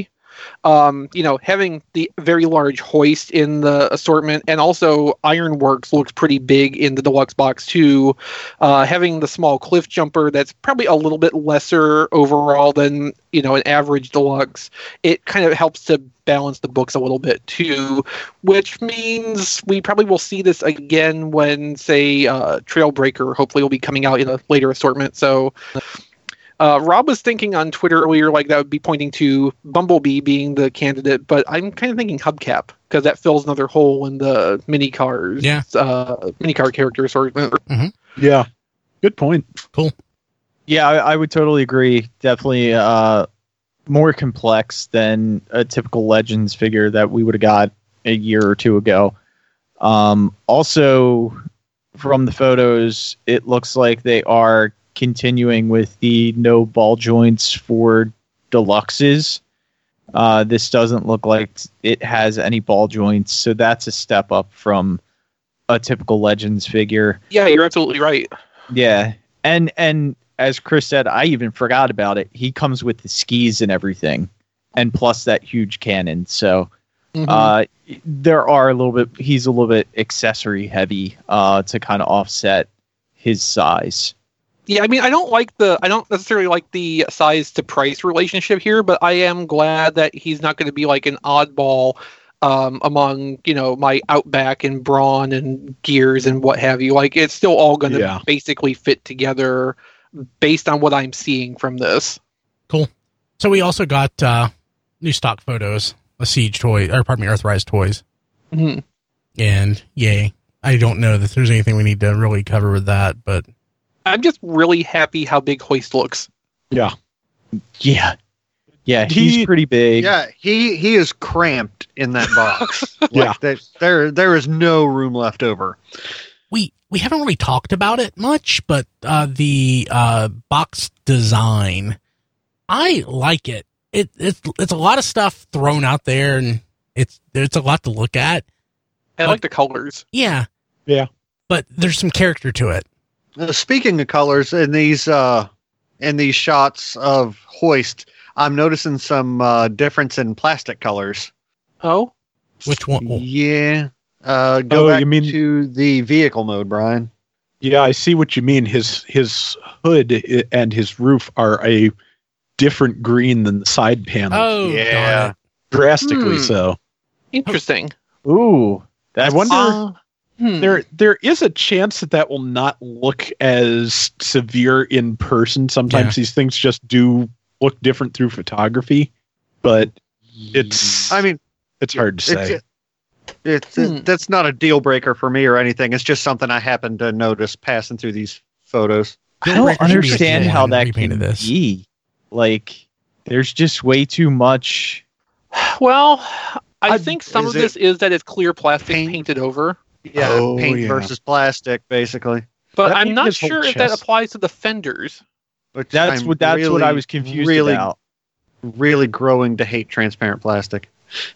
um, you know, having the very large hoist in the assortment, and also Ironworks looks pretty big in the deluxe box too. Uh, having the small Cliff Jumper that's probably a little bit lesser overall than, you know, an average deluxe, it kind of helps to balance the books a little bit too, which means we probably will see this again when, say, uh, Trailbreaker hopefully will be coming out in a later assortment. So Uh, Rob was thinking on Twitter earlier, like that would be pointing to Bumblebee being the candidate, but I'm kind of thinking Hubcap because that fills another hole in the mini cars, Yeah. uh, mini car character assortment. Yeah, good point. Yeah, I, I would totally agree. Definitely uh, more complex than a typical Legends figure that we would have got a year or two ago. Um, also, from the photos, it looks like they are continuing with the no ball joints for deluxes. Uh, this doesn't look like it has any ball joints, so that's a step up from a typical Legends figure. Yeah, you're absolutely right. Yeah, and and as Chris said, I even forgot about it. He comes with the skis and everything, and plus that huge cannon. So Mhm. uh, there are a little bit. He's a little bit accessory heavy uh, to kind of offset his size. Yeah, I mean, I don't like the, I don't necessarily like the size to price relationship here, but I am glad that he's not going to be like an oddball um, among, you know, my Outback and Braun and Gears and what have you. Like, it's still all going to Yeah. basically fit together based on what I'm seeing from this. Cool. So we also got uh, new stock photos of Siege toy, or pardon me, Earthrise toys, Mhm. and yay! I don't know that there's anything we need to really cover with that, but I'm just really happy how big Hoist looks. Yeah. Yeah. Yeah, he's He- pretty big. Yeah, he he is cramped in that box. like Yeah. that, there there is no room left over. we we haven't really talked about it much. But uh, the uh, box design, I like it. It it's it's a lot of stuff thrown out there, and it's it's a lot to look at. I like the colors. Yeah, Yeah. but there's some character to it. Uh, speaking of colors, in these uh, in these shots of Hoist, I'm noticing some uh, difference in plastic colors. Oh, Which one? Yeah. Uh, go Oh, back you mean- to the vehicle mode, Brian. Yeah, I see what you mean. His his hood i- and his roof are a different green than the side panels. Oh, Yeah. darn it. Drastically Hmm. so. interesting. Ooh, that's I wonder. Uh, hmm. There, there is a chance that that will not look as severe in person. Sometimes these things just do look different through photography, but it's, I mean, it's hard to it's say. it's Hmm. that's not a deal breaker for me or anything. It's just something I happen to notice passing through these photos. I don't Breaker should be a understand full how on that repainted can this. be. Like, there's just way too much. Well, I, I- think some is of this is that it's clear plastic paint? painted over. Yeah, Oh, paint yeah. versus plastic, basically. But That I'm made not his whole sure if that chest- applies to the fenders. Which That's I'm what that's what I really, was confused really, about. Really growing to hate transparent plastic.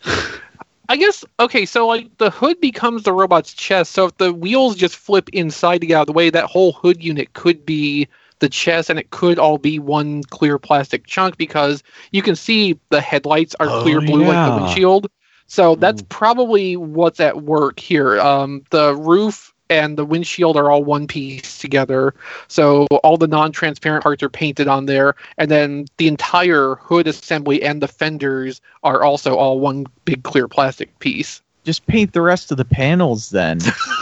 I guess, okay, so like the hood becomes the robot's chest. So if the wheels just flip inside to get out of the way, that whole hood unit could be the chest, and it could all be one clear plastic chunk because you can see the headlights are Oh, clear blue like yeah. the windshield. So that's probably what's at work here. Um, the roof and the windshield are all one piece together. So all the non-transparent parts are painted on there, and then the entire hood assembly and the fenders are also all one big clear plastic piece. Just paint the rest of the panels then.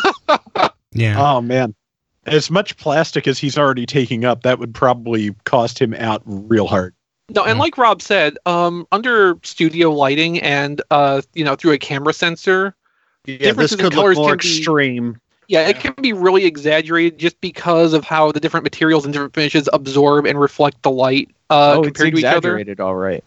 Yeah. Oh man, as much plastic as he's already taking up, that would probably cost him out real hard. No, and Mm. like Rob said, um, under studio lighting and uh, you know, through a camera sensor, Yeah, this Differences in could look colors more can be- extreme. yeah, it can be really exaggerated just because of how the different materials and different finishes absorb and reflect the light uh, oh, it's compared to each other. exaggerated, all right.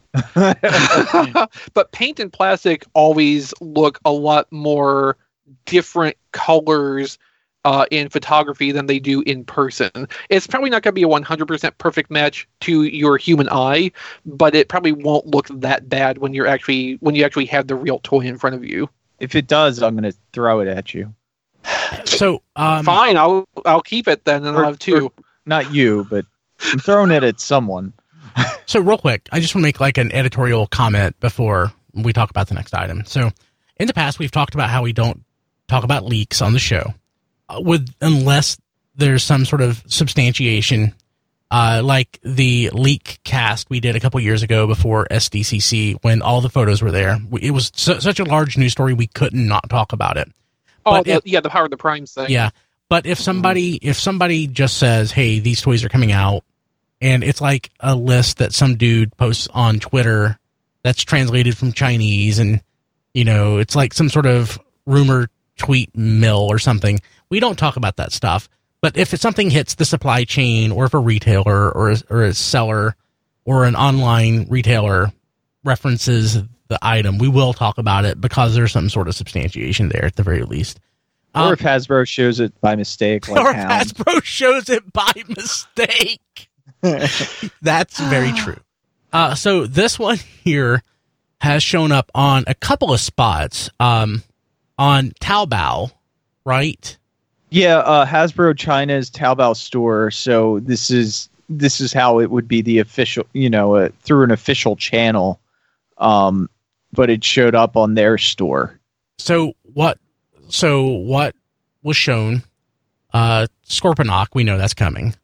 But paint and plastic always look a lot more different colors uh, in photography than they do in person. It's probably not going to be a one hundred percent perfect match to your human eye, but it probably won't look that bad when you're actually when you actually have the real toy in front of you. If it does, I'm going to throw it at you. So, um, Fine, I'll I'll keep it then, and I'll Or- have two. Not you, but I'm throwing it at someone. so real quick, I just want to make like an editorial comment before we talk about the next item. So, in the past, we've talked about how we don't talk about leaks on the show, uh, with unless there's some sort of substantiation, uh, like the leak cast we did a couple years ago before S D C C when all the photos were there. We, it was su- such a large news story we couldn't not talk about it. Oh, but the, if- yeah, the Power of the Primes thing. Yeah. But if somebody if somebody just says, "Hey, these toys are coming out," and it's like a list that some dude posts on Twitter that's translated from Chinese, and you know, it's like some sort of rumor tweet mill or something, we don't talk about that stuff. But if it's something hits the supply chain, or if a retailer or a, or a seller or an online retailer references the item, we will talk about it because there's some sort of substantiation there at the very least. Or Um, if Hasbro shows it by mistake, like or if Hound. Hasbro shows it by mistake. That's very true. Uh, so this one here has shown up on a couple of spots um, on Taobao, right? Yeah, uh, Hasbro China's Taobao store. So this is this is how it would be the official, you know, uh, through an official channel. Um, but it showed up on their store. So what? So what was shown? Uh, Scorponok, we know that's coming.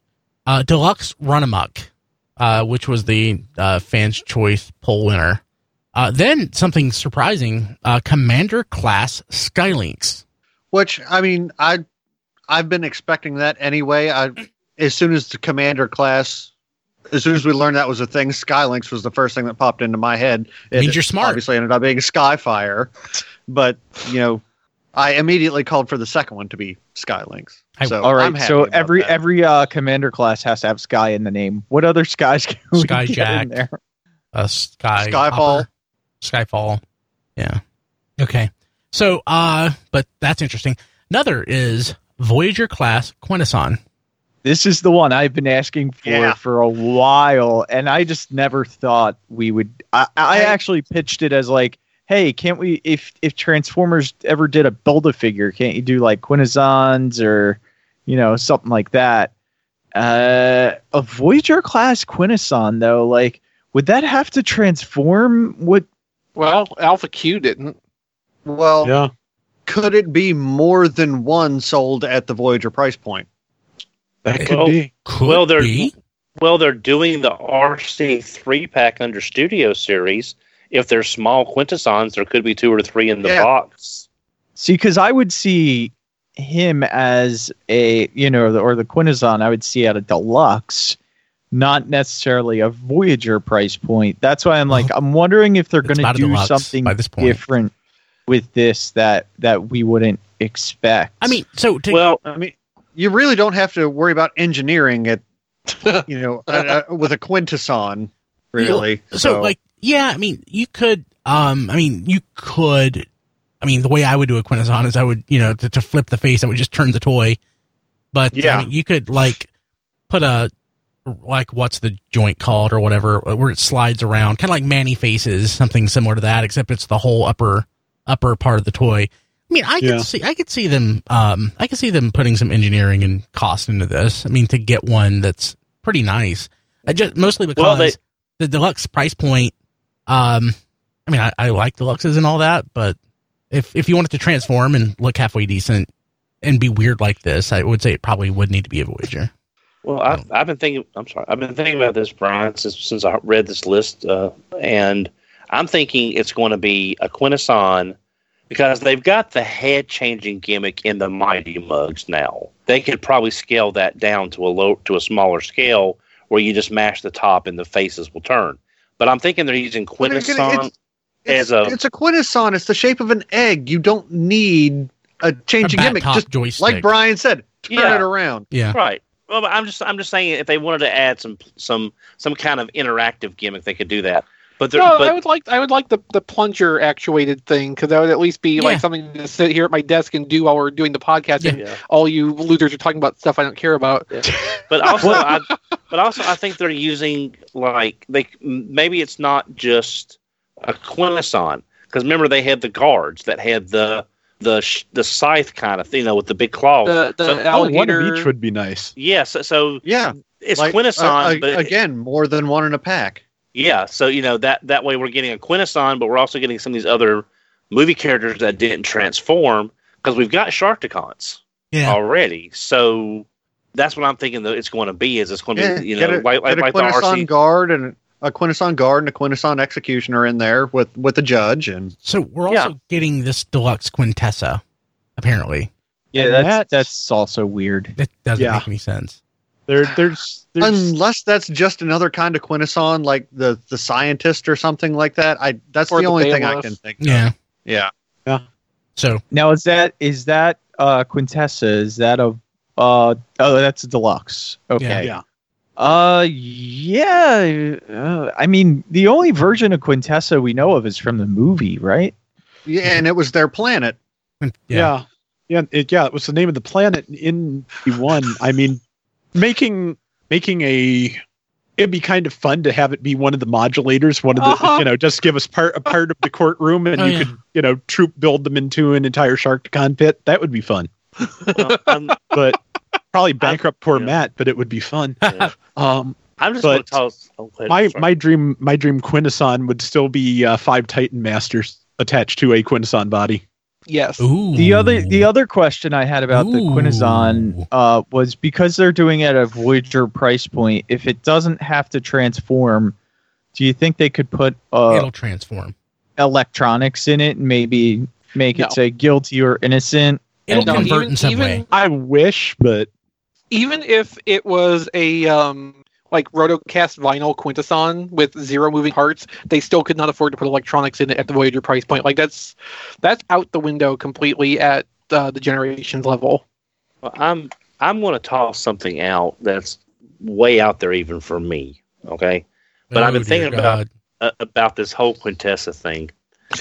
Uh, Deluxe Run Amok, uh, which was the uh, Fans' Choice poll winner. Uh, then something surprising, uh, Commander Class Skylinks. Which, I mean, I, I've been expecting that anyway. I, as soon as the Commander Class, as soon as we learned that was a thing, Skylinks was the first thing that popped into my head. It Means you're smart. Obviously ended up being Skyfire. But, you know, I immediately called for the second one to be Skylinks. I- So All I'm right, happy so about every that. every uh, commander class has to have Sky in the name. What other skies can we get Skyjack. in there? Uh, Sky Skyfall. Hopper. Skyfall. Yeah. Okay. So, uh, but that's interesting. Another is Voyager Class Quintesson. This is the one I've been asking for Yeah. for a while, and I just never thought we would. I, I I- actually pitched it as like, hey, can't we? If if Transformers ever did a Build-A-Figure, can't you do like Quintessons or you know something like that? Uh, a Voyager class Quintesson though, like, would that have to transform? What? Well, Alpha Q didn't. Well, Yeah. could it be more than one sold at the Voyager price point? That could Well, be. Could Well, they're- be. Well, they're doing the R C three pack under Studio Series. If they're small Quintessons, there could be two or three in the Yeah. box. See, because I would see him as a you know, the, or the Quintesson, I would see at a deluxe, not necessarily a Voyager price point. That's why I'm like, I'm wondering if they're It's going to about a do deluxe something by this point. different with this that that we wouldn't expect. I mean, so to, Well, I mean, you really don't have to worry about engineering it, you know, uh, uh, with a Quintesson, really. so, like, yeah, I mean, you could, um, I mean, you could, I mean, the way I would do a Quintesson is I would, you know, to, to flip the face, I would just turn the toy. But Yeah. I mean, you could like put a, like, what's the joint called or whatever, where it slides around, kind of like Manny Faces, something similar to that, except it's the whole upper, upper part of the toy. I mean, I could Yeah. see, I could see them, um, I could see them putting some engineering and cost into this. I mean, to get one that's pretty nice. I just mostly because Well, they- the deluxe price point. Um, I mean, I, I like deluxes and all that, but if if you wanted to transform and look halfway decent and be weird like this, I would say it probably would need to be a Voyager. Well, I've, I've been thinking. I'm sorry. I've been thinking about this, Brian, since since I read this list, uh, and I'm thinking it's going to be a Quintesson because they've got the head changing gimmick in the Mighty Mugs now. They could probably scale that down to a low to a smaller scale where you just mash the top and the faces will turn. But I'm thinking they're using But again, Quintesson it's, it's, as a it's a Quintesson. It's the shape of an egg. You don't need a changing A bat gimmick. top Just joystick. like Brian said, turn Yeah. it around. Yeah. right. Well, but I'm just I'm just saying if they wanted to add some some some kind of interactive gimmick, they could do that. But they're No, but I would like I would like the, the plunger actuated thing because that would at least be Yeah. like something to sit here at my desk and do while we're doing the podcast. And yeah. all you losers are talking about stuff I don't care about. But also, I, but also, I think they're using like they maybe it's not just a Quintesson because remember they had the guards that had the the sh- the scythe kind of thing, you know, with the big claws. The the So- Oh, one alligator. of each would be nice. yeah, so, so Yeah. it's like, Quintesson, uh, uh, but again, more than one in a pack. yeah, so you know that that way we're getting a Quintesson, but we're also getting some of these other movie characters that didn't transform because we've got Sharkticons Yeah. already. So that's what I'm thinking that it's going to be. Is it's going to Yeah, be you get know a, like like, get a like the R Quintesson C. guard and a Quintesson guard and a Quintesson executioner in there with with the judge and So we're Yeah. also getting this deluxe Quintessa, apparently. yeah, And that's that's- that's also weird. That doesn't Yeah. make any sense. There, there's, there's unless that's just another kind of Quintesson, like the the scientist or something like that. I that's Or the the only thing I bailiff. can think. Yeah. Of. Yeah. So Now is that is that uh Quintessa? Is that a uh oh that's a deluxe? Okay. yeah. Uh yeah. Uh, I mean the only version of Quintessa we know of is from the movie, right? Yeah, and it was their planet. yeah. Yeah. Yeah. It, yeah. It was the name of the planet in the one. I mean, making making a it'd be kind of fun to have it be one of the modulators, one of the Uh-huh. you know, just give us part a part of the courtroom, and Oh, you yeah. could you know troop build them into an entire Sharkticon pit. That would be fun, Well, I'm, but probably bankrupt poor yeah. Matt. But it would be fun. yeah. Um, I'm just But going to tell us. Oh, go ahead, my sorry. my dream my dream Quintesson would still be uh, five Titan Masters attached to a Quintesson body. Yes. Ooh. The other the other question I had about the Ooh. Quintesson uh, was because they're doing it at a Voyager price point. If it doesn't have to transform, do you think they could put uh, It'll transform. electronics in it and maybe make No. it say guilty or innocent? It'll No, convert even- in some even- way. I wish, but Even if it was a um, like rotocast vinyl Quintesson with zero moving parts, they still could not afford to put electronics in it at the Voyager price point. Like that's that's out the window completely at uh, the Generations level. Well, I'm I'm going to toss something out that's way out there even for me. Okay, but I've been Oh, dear thinking about God. uh, about this whole Quintessa thing.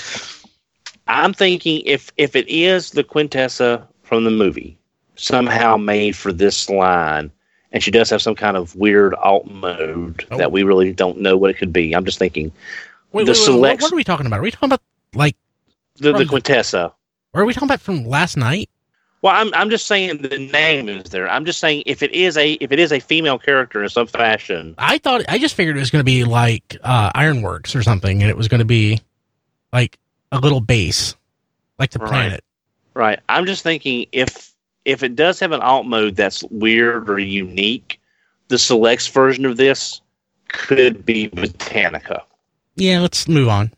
I'm thinking if if it is the Quintessa from the movie somehow made for this line, and she does have some kind of weird alt mode Oh. that we really don't know what it could be. I'm just thinking Wait, the wait, wait, selects- what, what are we talking about? Are we talking about like? the, the From- Quintessa. Or are we talking about from last night? Well, I'm I'm just saying the name is there. I'm just saying if it is a if it is a female character in some fashion, I thought I just figured it was going to be like uh, Ironworks or something, and it was going to be like a little base, like the Right. planet. right? I'm just thinking if if it does have an alt mode that's weird or unique, the selects version of this could be Botanica. Yeah, let's move on.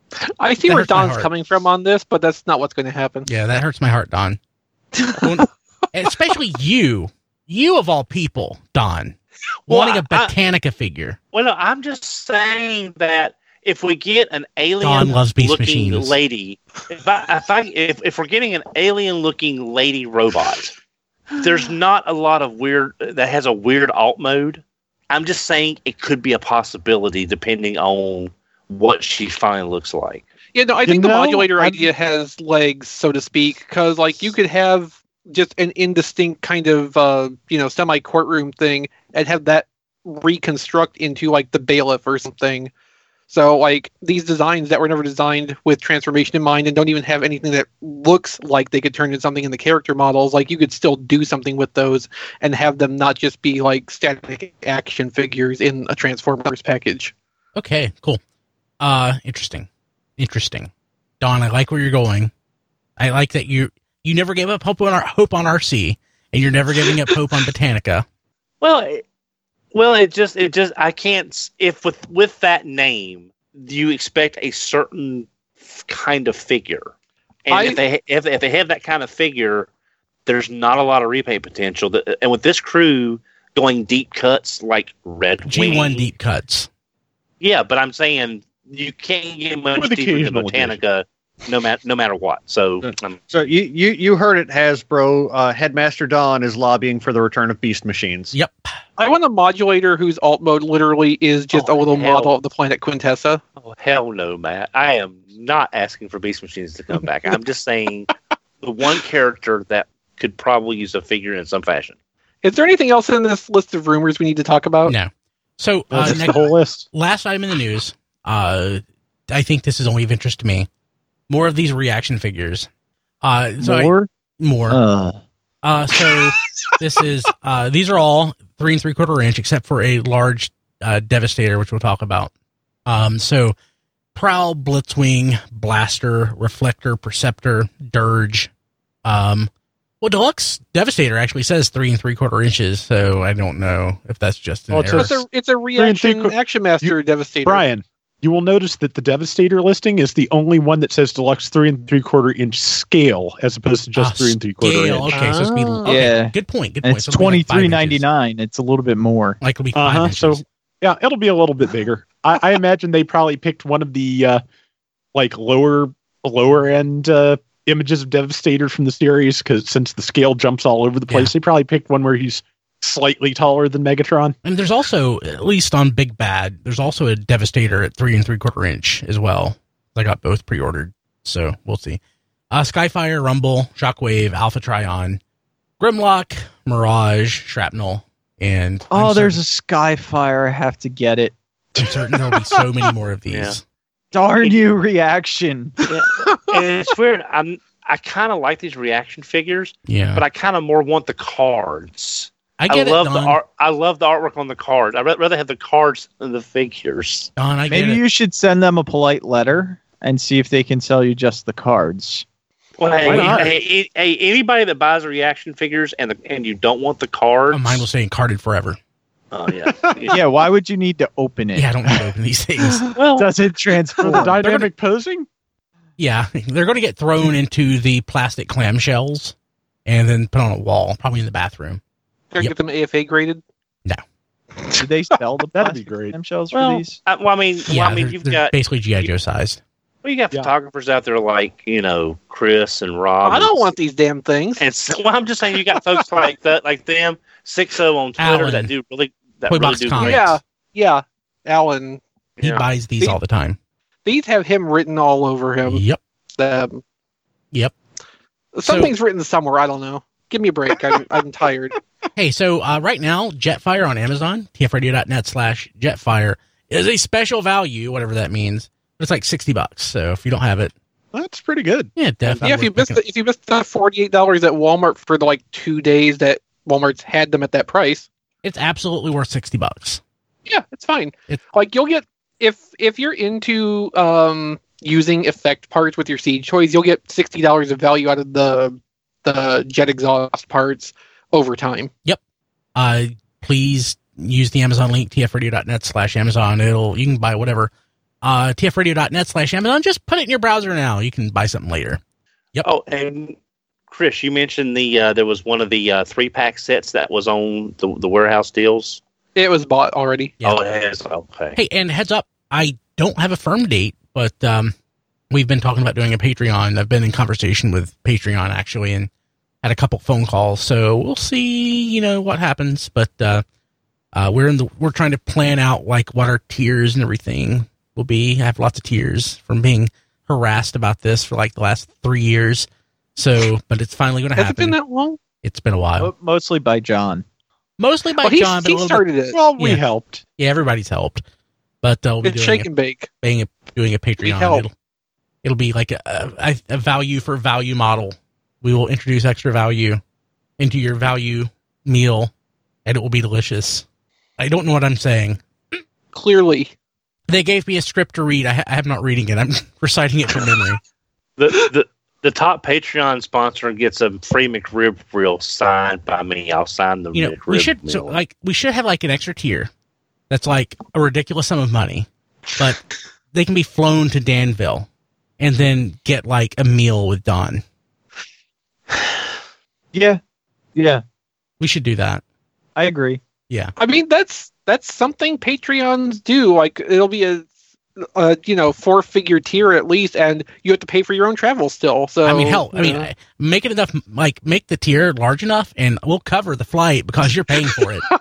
I see That where hurts my Don's heart. coming from on this, but that's not what's going to happen. Yeah, that hurts my heart, Don. When- and especially you, you of all people, Don, Well, wanting a I- I- Botanica figure. Well, no, I'm just saying that if we get an alien Don loves Beast looking Machines. lady, if I, if I if if we're getting an alien looking lady robot, there's not a lot of weird that has a weird alt mode. I'm just saying it could be a possibility depending on what she finally looks like. Yeah, no, I You think the know, modulator I'm- idea has legs, so to speak, because like you could have just an indistinct kind of uh, you know semi courtroom thing and have that reconstruct into like the bailiff or something. So like these designs that were never designed with transformation in mind and don't even have anything that looks like they could turn into something in the character models, like you could still do something with those and have them not just be like static action figures in a Transformers package. Okay, cool. Uh, interesting. Interesting. Don, I like where you're going. I like that you you never gave up hope on our hope on R C, and you're never giving up hope on Botanica. Well, it, well, it just it just I can't s- if with with that name you expect a certain f- kind of figure, and I- if they if, if they have that kind of figure, there's not a lot of repay potential. That- And with this crew going deep cuts like Red G one Wing, deep cuts. yeah, but I'm saying you can't get much With deeper into occasional Botanica, no matter no matter what. So um, So you you you heard it, Hasbro. Uh, Headmaster Don is lobbying for the return of Beast Machines. Yep. I want a modulator whose alt mode literally is just Oh, a little hell. model of the planet Quintessa. oh, hell no, Matt. I am not asking for Beast Machines to come back. I'm just saying the one character that could probably use a figure in some fashion. Is there anything else in this list of rumors we need to talk about? No. So uh, that's next, the whole list. last item in the news. Uh, I think this is only of interest to me. More of these reaction figures. Uh, so I- More? more. Uh, Uh, so this is uh, these are all three and three quarter inch, except for a large uh, Devastator, which we'll talk about. Um, so Prowl, Blitzwing, Blaster, Reflector, Perceptor, Dirge. Um, well, Deluxe Devastator actually says three and three quarter inches, so I don't know if that's just an Well, it's error. It's a it's a reaction qu- Action Master Devastator. Brian, you will notice that the Devastator listing is the only one that says deluxe three and three quarter inch scale, as opposed to just Ah, three and three quarter scale. inch. Okay, so it's gonna be Ah. okay, Yeah. Good point. Good and point. it's So it'll be twenty like five three inches. ninety nine. It's a little bit more. Like it'll be five Uh-huh. inches. So yeah, it'll be a little bit bigger. I, I imagine they probably picked one of the uh, like lower lower end uh, images of Devastator from the series, because since the scale jumps all over the place, Yeah. they probably picked one where he's slightly taller than Megatron. And there's also, at least on Big Bad, there's also a Devastator at three and three quarter inch as well. I got both pre-ordered, so we'll see. Uh, Skyfire, Rumble, Shockwave, Alpha Trion, Grimlock, Mirage, Shrapnel, and Oh, I'm there's a certain, Skyfire. I have to get it. I'm certain there'll be so many more of these. Yeah. Darn you, reaction. And it's weird. I'm I kind of like these reaction figures, Yeah, but I kind of more want the cards. I get love it, the Don. art. I love the artwork on the cards. I'd ra- rather have the cards than the figures. Don, I get Maybe it. you should send them a polite letter and see if they can sell you just the cards. Well, hey, Why not? hey, hey, hey, anybody that buys reaction figures and the, and you don't want the cards, Oh, mine was saying carded forever. Oh yeah, Yeah, why would you need to open it? Yeah, I don't need to open these things. well, Does it For transform? the dynamic posing? Yeah, they're going to get thrown into the plastic clamshells and then put on a wall, probably in the bathroom. Gotta Yep. get them A F A graded. Do they sell the That'd be plastic great. shells for well, these? I, well, I mean, well, Yeah, I mean, they're, you've they're got basically G I. Joe sized. well, you got Yeah. photographers out there like you know Chris and Rob. I don't and- want these damn things. And so, well, I'm just saying, you got folks like that, like them, six oh on Twitter Alan. that do really that Toy really Box do Comics. great. Yeah, yeah. Alan, He Yeah. buys these See- all the time. these have him written all over him. Yep. Um, Yep. something's written somewhere. I don't know. Give me a break. I'm, I'm tired. Hey, so uh, right now, Jetfire on Amazon, tfradio.net slash Jetfire, is a special value, whatever that means. It's like sixty bucks. So if you don't have it, That's pretty good. yeah, definitely. Yeah, if you worth missed picking the, if you missed the forty-eight dollars at Walmart for the like two days that Walmart's had them at that price, It's absolutely worth sixty bucks. yeah, it's fine. It- like you'll get if if you're into um using effect parts with your Siege toys, you'll get sixty dollars of value out of the the jet exhaust parts over time. Uh, please use the Amazon link, tfradio.net slash Amazon. It'll, you can buy whatever. Uh, tfradio.net slash Amazon. Just put it in your browser now. You can buy something later. Oh, and Chris, you mentioned the uh, there was one of the uh, three pack sets that was on the the warehouse deals. It was bought already. Yeah. Oh, it is okay. Hey, and heads up, I don't have a firm date, but um, we've been talking about doing a Patreon. I've been in conversation with Patreon actually, and had a couple phone calls. So we'll see, you know, what happens. But uh, uh, we're in the we're trying to plan out like what our tiers and everything will be. I have lots of tiers from being harassed about this for like the last three years. So, but it's finally going to Has it happen. been that long? It's been a while, Mo- Mostly by John. mostly by Well, he, John, but he a little started it. Well, we Yeah. helped. bit, yeah, everybody's helped. But uh, we'll be It's doing shake it. and bake. Being a, doing a Patreon. help. It'll, it'll be like a, a, a value for value model. We will introduce extra value into your value meal, and it will be delicious. I don't know what I'm saying. Clearly. They gave me a script to read. I, ha- I'm not reading it. I'm reciting it from memory. The the the top Patreon sponsor gets a free McRib reel signed by me. I'll sign the You know, McRib we should so, meal. like we should have like an extra tier that's like a ridiculous sum of money, but they can be flown to Danville and then get like a meal with Don. Yeah, yeah, We should do that. I agree. Yeah. I mean, that's that's something Patreons do. Like, it'll be a, a you know, four figure tier at least, and you have to pay for your own travel still. So I mean, hell, I mean, uh, I- make it enough, like, make the tier large enough, and we'll cover the flight because you're paying for it.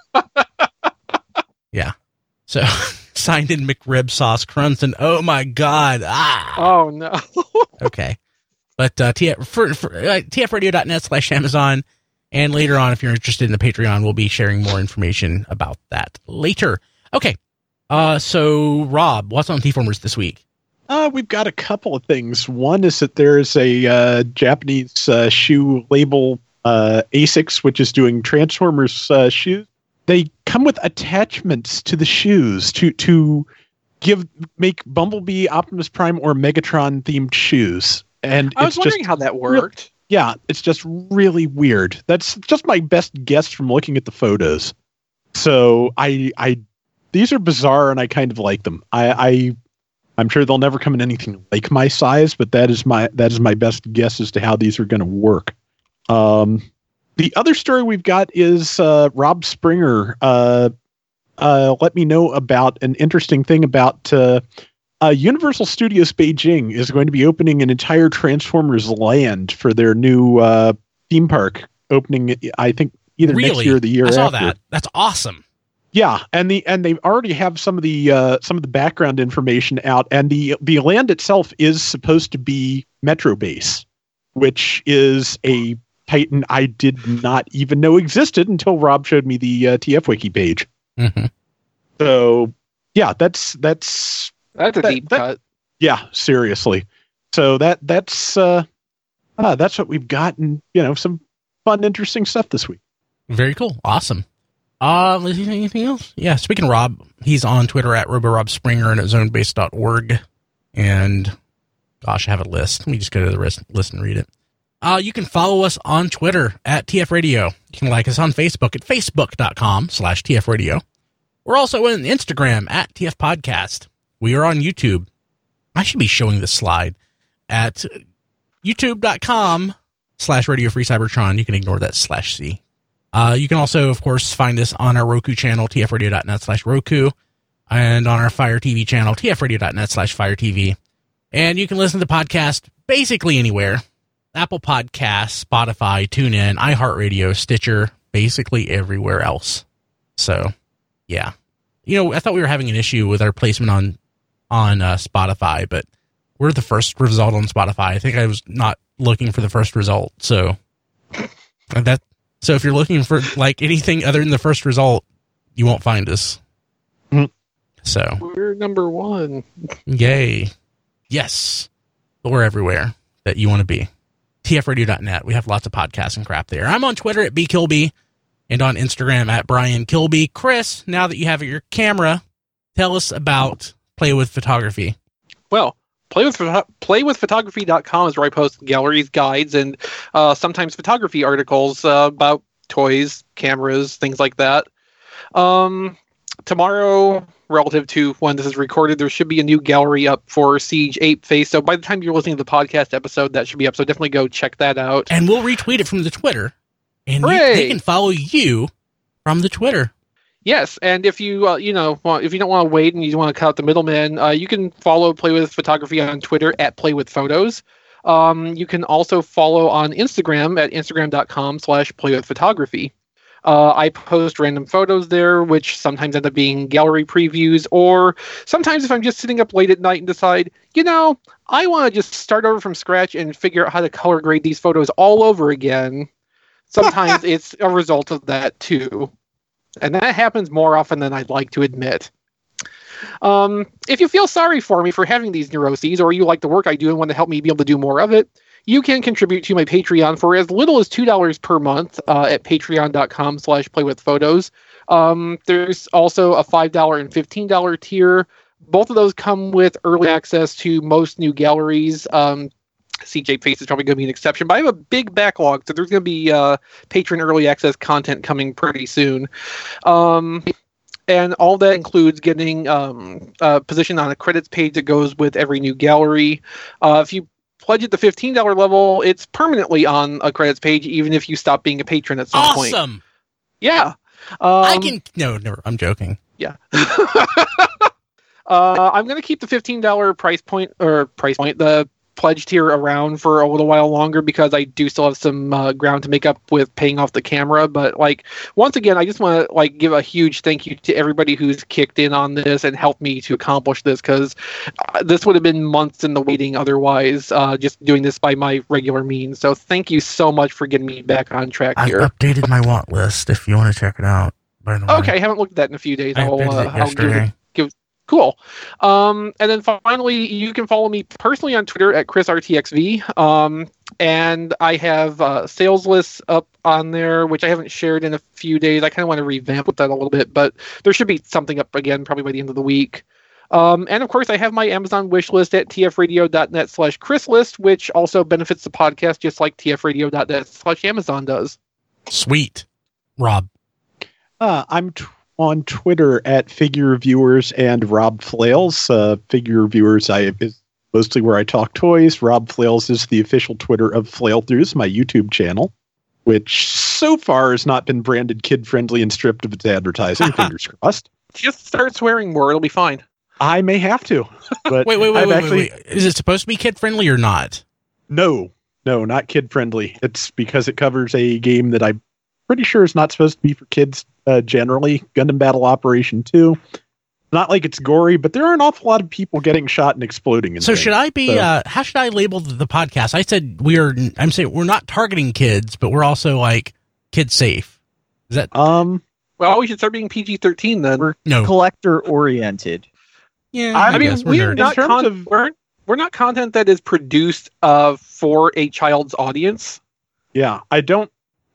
Yeah. So, signed in McRib Sauce Crunson. Oh my God. Ah. oh no. Okay. But uh, T F, for, for, uh, tfradio.net slash Amazon. And later on, if you're interested in the Patreon, we'll be sharing more information about that later. Okay. Uh, so, Rob, what's on T-Formers this week? Uh, we've got a couple of things. One is that there's a uh, Japanese uh, shoe label, uh, Asics, which is doing Transformers uh, shoes. They come with attachments to the shoes to to give make Bumblebee, Optimus Prime, or Megatron themed shoes. And I was it's wondering just how that worked. yeah, it's just really weird. That's just my best guess from looking at the photos. So I, I, these are bizarre, and I kind of like them. I, I, I'm sure they'll never come in anything like my size, but that is my that is my best guess as to how these are going to work. Um, the other story we've got is uh, Rob Springer. Uh, uh, let me know about an interesting thing about. Uh, Uh, Universal Studios Beijing is going to be opening an entire Transformers land for their new uh, theme park opening. I think either Really? next year or the year I saw after. that. That's awesome. Yeah, and the and they already have some of the uh, some of the background information out, and the the land itself is supposed to be Metro Base, which is a Titan I did not even know existed until Rob showed me the uh, T F Wiki page. Mm-hmm. So yeah, that's that's. That's a That- deep that- cut. Yeah, seriously. So that that's uh, uh that's what we've got, and you know, some fun, interesting stuff this week. Very cool. Awesome. Uh, is there anything else? Yeah. Speaking of Rob, he's on Twitter at RoboRobSpringer and at zonebase dot org. And gosh, I have a list. Let me just go to the list, list and read it. Uh, you can follow us on Twitter at T F Radio. You can like us on Facebook at facebook.com slash TF Radio. We're also on Instagram at T F Podcast. We are on YouTube. I should be showing this slide at youtube.com slash Radio Free Cybertron. You can ignore that slash C. Uh, you can also, of course, find us on our Roku channel, tfradio.net slash Roku, and on our Fire T V channel, tfradio.net slash Fire TV. And you can listen to the podcast basically anywhere. Apple Podcasts, Spotify, TuneIn, iHeartRadio, Stitcher, basically everywhere else. So, yeah. You know, I thought we were having an issue with our placement on on uh, Spotify, but we're the first result on Spotify. I think I was not looking for the first result, so that so if you're looking for like anything other than the first result, you won't find us. Mm-hmm. So we're number one. Yay! Yes, but we're everywhere that you want to be. T F radio dot net. We have lots of podcasts and crap there. I'm on Twitter at B Kilby and on Instagram at Brian Kilby. Chris, now that you have your camera, tell us about Play with Photography. Well, play with play with photography dot com is where I post galleries, guides, and uh, sometimes photography articles uh, about toys, cameras, things like that. Um, tomorrow, relative to when this is recorded, there should be a new gallery up for Siege Ape Face. So by the time you're listening to the podcast episode, that should be up. So definitely go check that out. And we'll retweet it from the Twitter. And you, they can follow you from the Twitter. Yes, and if you uh, you know want, if you don't want to wait and you want to cut out the middleman, uh, you can follow Play with Photography on Twitter at Play with Photos. Um, you can also follow on Instagram at instagram.com slash Play with Photography. Uh, I post random photos there, which sometimes end up being gallery previews, or sometimes if I'm just sitting up late at night and decide, you know, I want to just start over from scratch and figure out how to color grade these photos all over again. Sometimes it's a result of that too. And that happens more often than I'd like to admit. Um, if you feel sorry for me for having these neuroses, or you like the work I do and want to help me be able to do more of it, you can contribute to my Patreon for as little as two dollars per month uh, at patreon.com slash playwithphotos. Um, there's also a five dollars and fifteen dollars tier. Both of those come with early access to most new galleries. Um, C J Face is probably going to be an exception, but I have a big backlog, so there's going to be uh, patron early access content coming pretty soon. Um, and all that includes getting um, a position on a credits page that goes with every new gallery. Uh, if you pledge at the fifteen dollars level, it's permanently on a credits page, even if you stop being a patron at some awesome. point. Awesome! Yeah. Um, I can... No, never. I'm joking. Yeah. uh, I'm going to keep the fifteen dollars price point, or price point, the pledge tier around for a little while longer, because I do still have some uh, ground to make up with paying off the camera. But like, once again, I just want to like give a huge thank you to everybody who's kicked in on this and helped me to accomplish this, because uh, this would have been months in the waiting otherwise, uh, just doing this by my regular means. So thank you so much for getting me back on track I here. updated my want list if you want to check it out, by the way. Okay, I haven't looked at that in a few days. I I'll, updated uh, it I'll yesterday. give it, give Cool. Um, and then finally, you can follow me personally on Twitter at Chris R T X V. Um, and I have uh, sales lists up on there, which I haven't shared in a few days. I kind of want to revamp with that a little bit, but there should be something up again probably by the end of the week. Um, and of course, I have my Amazon wish list at tfradio.net slash Chris list, which also benefits the podcast just like tfradio.net slash Amazon does. Sweet. Rob. Uh, I'm t- on Twitter at Figure Reviewers and Rob Flails. Uh, Figure Reviewers I, is mostly where I talk toys. Rob Flails is the official Twitter of Flail Throughs, my YouTube channel, which so far has not been branded kid-friendly and stripped of its advertising. Fingers crossed. Just start swearing more. It'll be fine. I may have to. But wait, wait, wait, I've wait, actually, wait, wait. Is it supposed to be kid-friendly or not? No. No, not kid-friendly. It's because it covers a game that I'm pretty sure is not supposed to be for kids uh, generally. Gundam Battle Operation two. Not like it's gory, but there are an awful lot of people getting shot and exploding. And so things. should I be, so, uh, how should I label the, the podcast? I said we are, I'm saying we're not targeting kids, but we're also like kid safe. Is that? Um, well, we should start being P G thirteen then. We're no. collector oriented. Yeah. I, I, I mean, guess we're we're nerds. not, In terms con- of- we're, we're not content that is produced uh, for a child's audience. yeah, I don't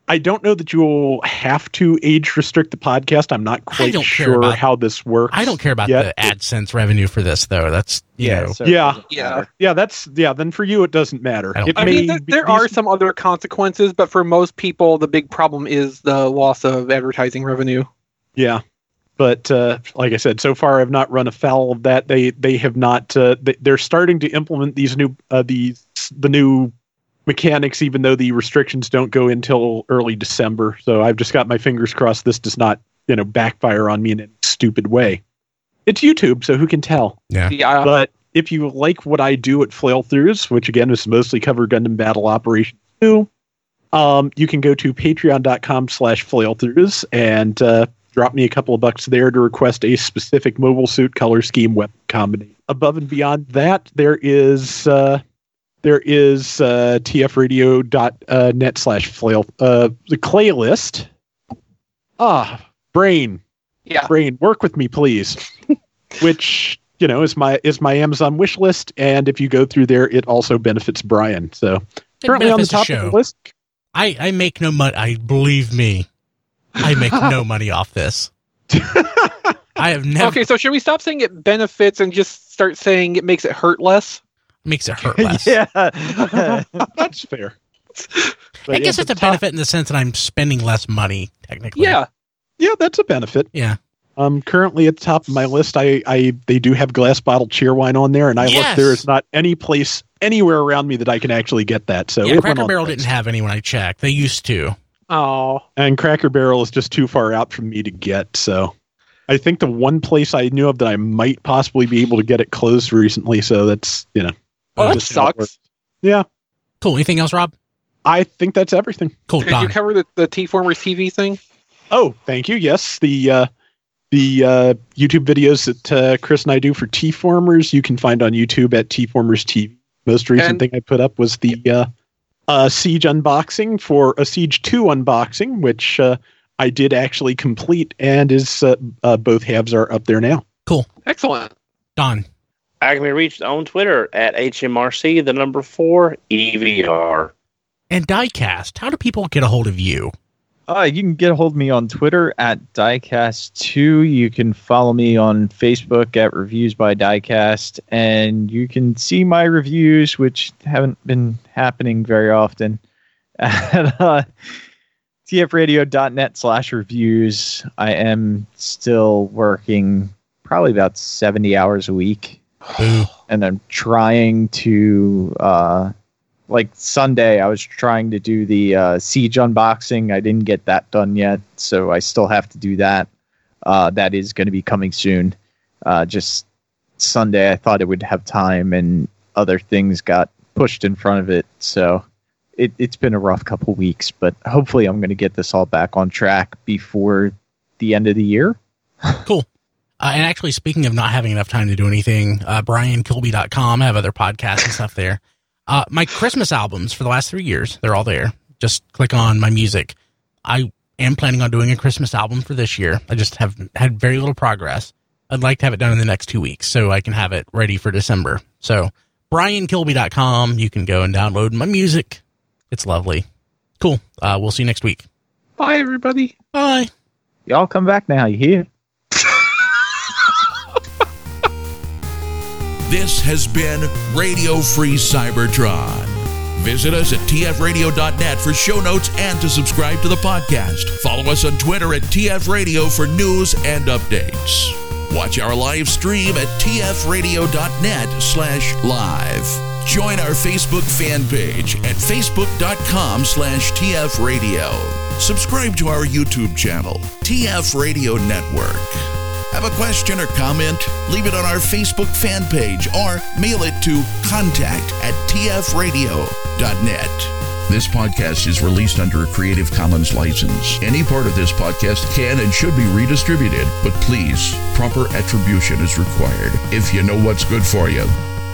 I don't know that you'll have to age restrict the podcast. I'm not quite don't care sure about- how this works. I don't care about yet. the AdSense revenue for this, though. That's, you know. so- Yeah. Yeah. Yeah, that's yeah. Then for you, it doesn't matter. I don't- It I may mean, there, be- there these- are some other consequences, but for most people, the big problem is the loss of advertising revenue. Yeah, but uh, like I said, so far I've not run afoul of that. They they have not. Uh, they, they're starting to implement these new uh, these the new mechanics, even though the restrictions don't go until early December. So I've just got my fingers crossed this does not, you know, backfire on me in a stupid way. It's YouTube, so who can tell? Yeah. Yeah. But if you like what I do at Flail Throughs, which again is mostly cover Gundam Battle Operations two, um, you can go to patreon.com slash Flail Throughs and uh, drop me a couple of bucks there to request a specific mobile suit color scheme weapon combination. Above and beyond that, there is uh, there is uh, tfradio.net slash flail. Uh, the clay list. Ah, brain. Yeah. Brain, work with me, please. Which, you know, is my is my Amazon wish list, and if you go through there, it also benefits Brian. So It currently on the benefits the top show. of the list. I, I make no money. I believe me. I make no money off this. I have never. Okay, so should we stop saying it benefits and just start saying it makes it hurt less? Makes it hurt less. yeah. That's fair. I But guess yeah, it's a the top- benefit in the sense that I'm spending less money, technically. Yeah. Yeah, that's a benefit. Yeah. Um, currently at the top of my list, I, I they do have glass bottle cheerwine on there, and I Yes! look, there is not any place anywhere around me that I can actually get that. So yeah, it went Cracker on Barrel the list. didn't have any when I checked. They used to. Oh. And Cracker Barrel is just too far out for me to get. So I think the one place I knew of that I might possibly be able to get it closed recently. So that's, you know. Well, that just how it sucks. works. Yeah, Cool. Anything else, Rob? I think that's everything. Cool. Did Don. you cover the, the T-Formers T V thing? Oh, thank you. Yes, the uh, the uh, YouTube videos that uh, Chris and I do for T-Formers, you can find on YouTube at T-Formers T V. Most recent And- thing I put up was the uh, uh, Siege unboxing for a Siege two unboxing, which uh, I did actually complete, and is uh, uh, both halves are up there now. Excellent. Don. I can be reached on Twitter at H M R C, the number four, E V R. And Diecast. How do people get a hold of you? Uh, you can get a hold of me on Twitter at Diecast two. You can follow me on Facebook at Reviews by Diecast. And you can see my reviews, which haven't been happening very often, at uh, tfradio.net slash reviews. I am still working probably about seventy hours a week. Boo. And I'm trying to... Uh, like Sunday, I was trying to do the uh, Siege unboxing. I didn't get that done yet, so I still have to do that. Uh, that is going to be coming soon. Uh, just Sunday, I thought it would have time, and other things got pushed in front of it. So it, it's been a rough couple weeks, but hopefully I'm going to get this all back on track before the end of the year. Cool. Uh, and actually, speaking of not having enough time to do anything, uh, brian kilby dot com, I have other podcasts and stuff there. Uh, my Christmas albums for the last three years, they're all there. Just click on my music. I am planning on doing a Christmas album for this year. I just have had very little progress. I'd like to have it done in the next two weeks so I can have it ready for December. So, brian kilby dot com, you can go and download my music. It's lovely. Cool. Uh, we'll see you next week. Bye, everybody. Bye. Y'all come back now, you hear? This has been Radio Free Cybertron. Visit us at t f radio dot net for show notes and to subscribe to the podcast. Follow us on Twitter at T F Radio for news and updates. Watch our live stream at t f radio dot net slash live. Join our Facebook fan page at facebook dot com slash T F radio. Subscribe to our YouTube channel, T F Radio Network. Have a question or comment? Leave it on our Facebook fan page or mail it to contact at t f radio dot net. This podcast is released under a Creative Commons license. Any part of this podcast can and should be redistributed, but please, proper attribution is required if you know what's good for you.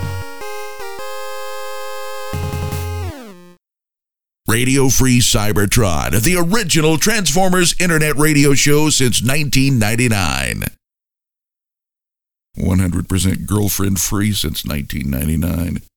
Radio Free Cybertron, the original Transformers internet radio show since nineteen ninety-nine. one hundred percent girlfriend free since nineteen ninety-nine.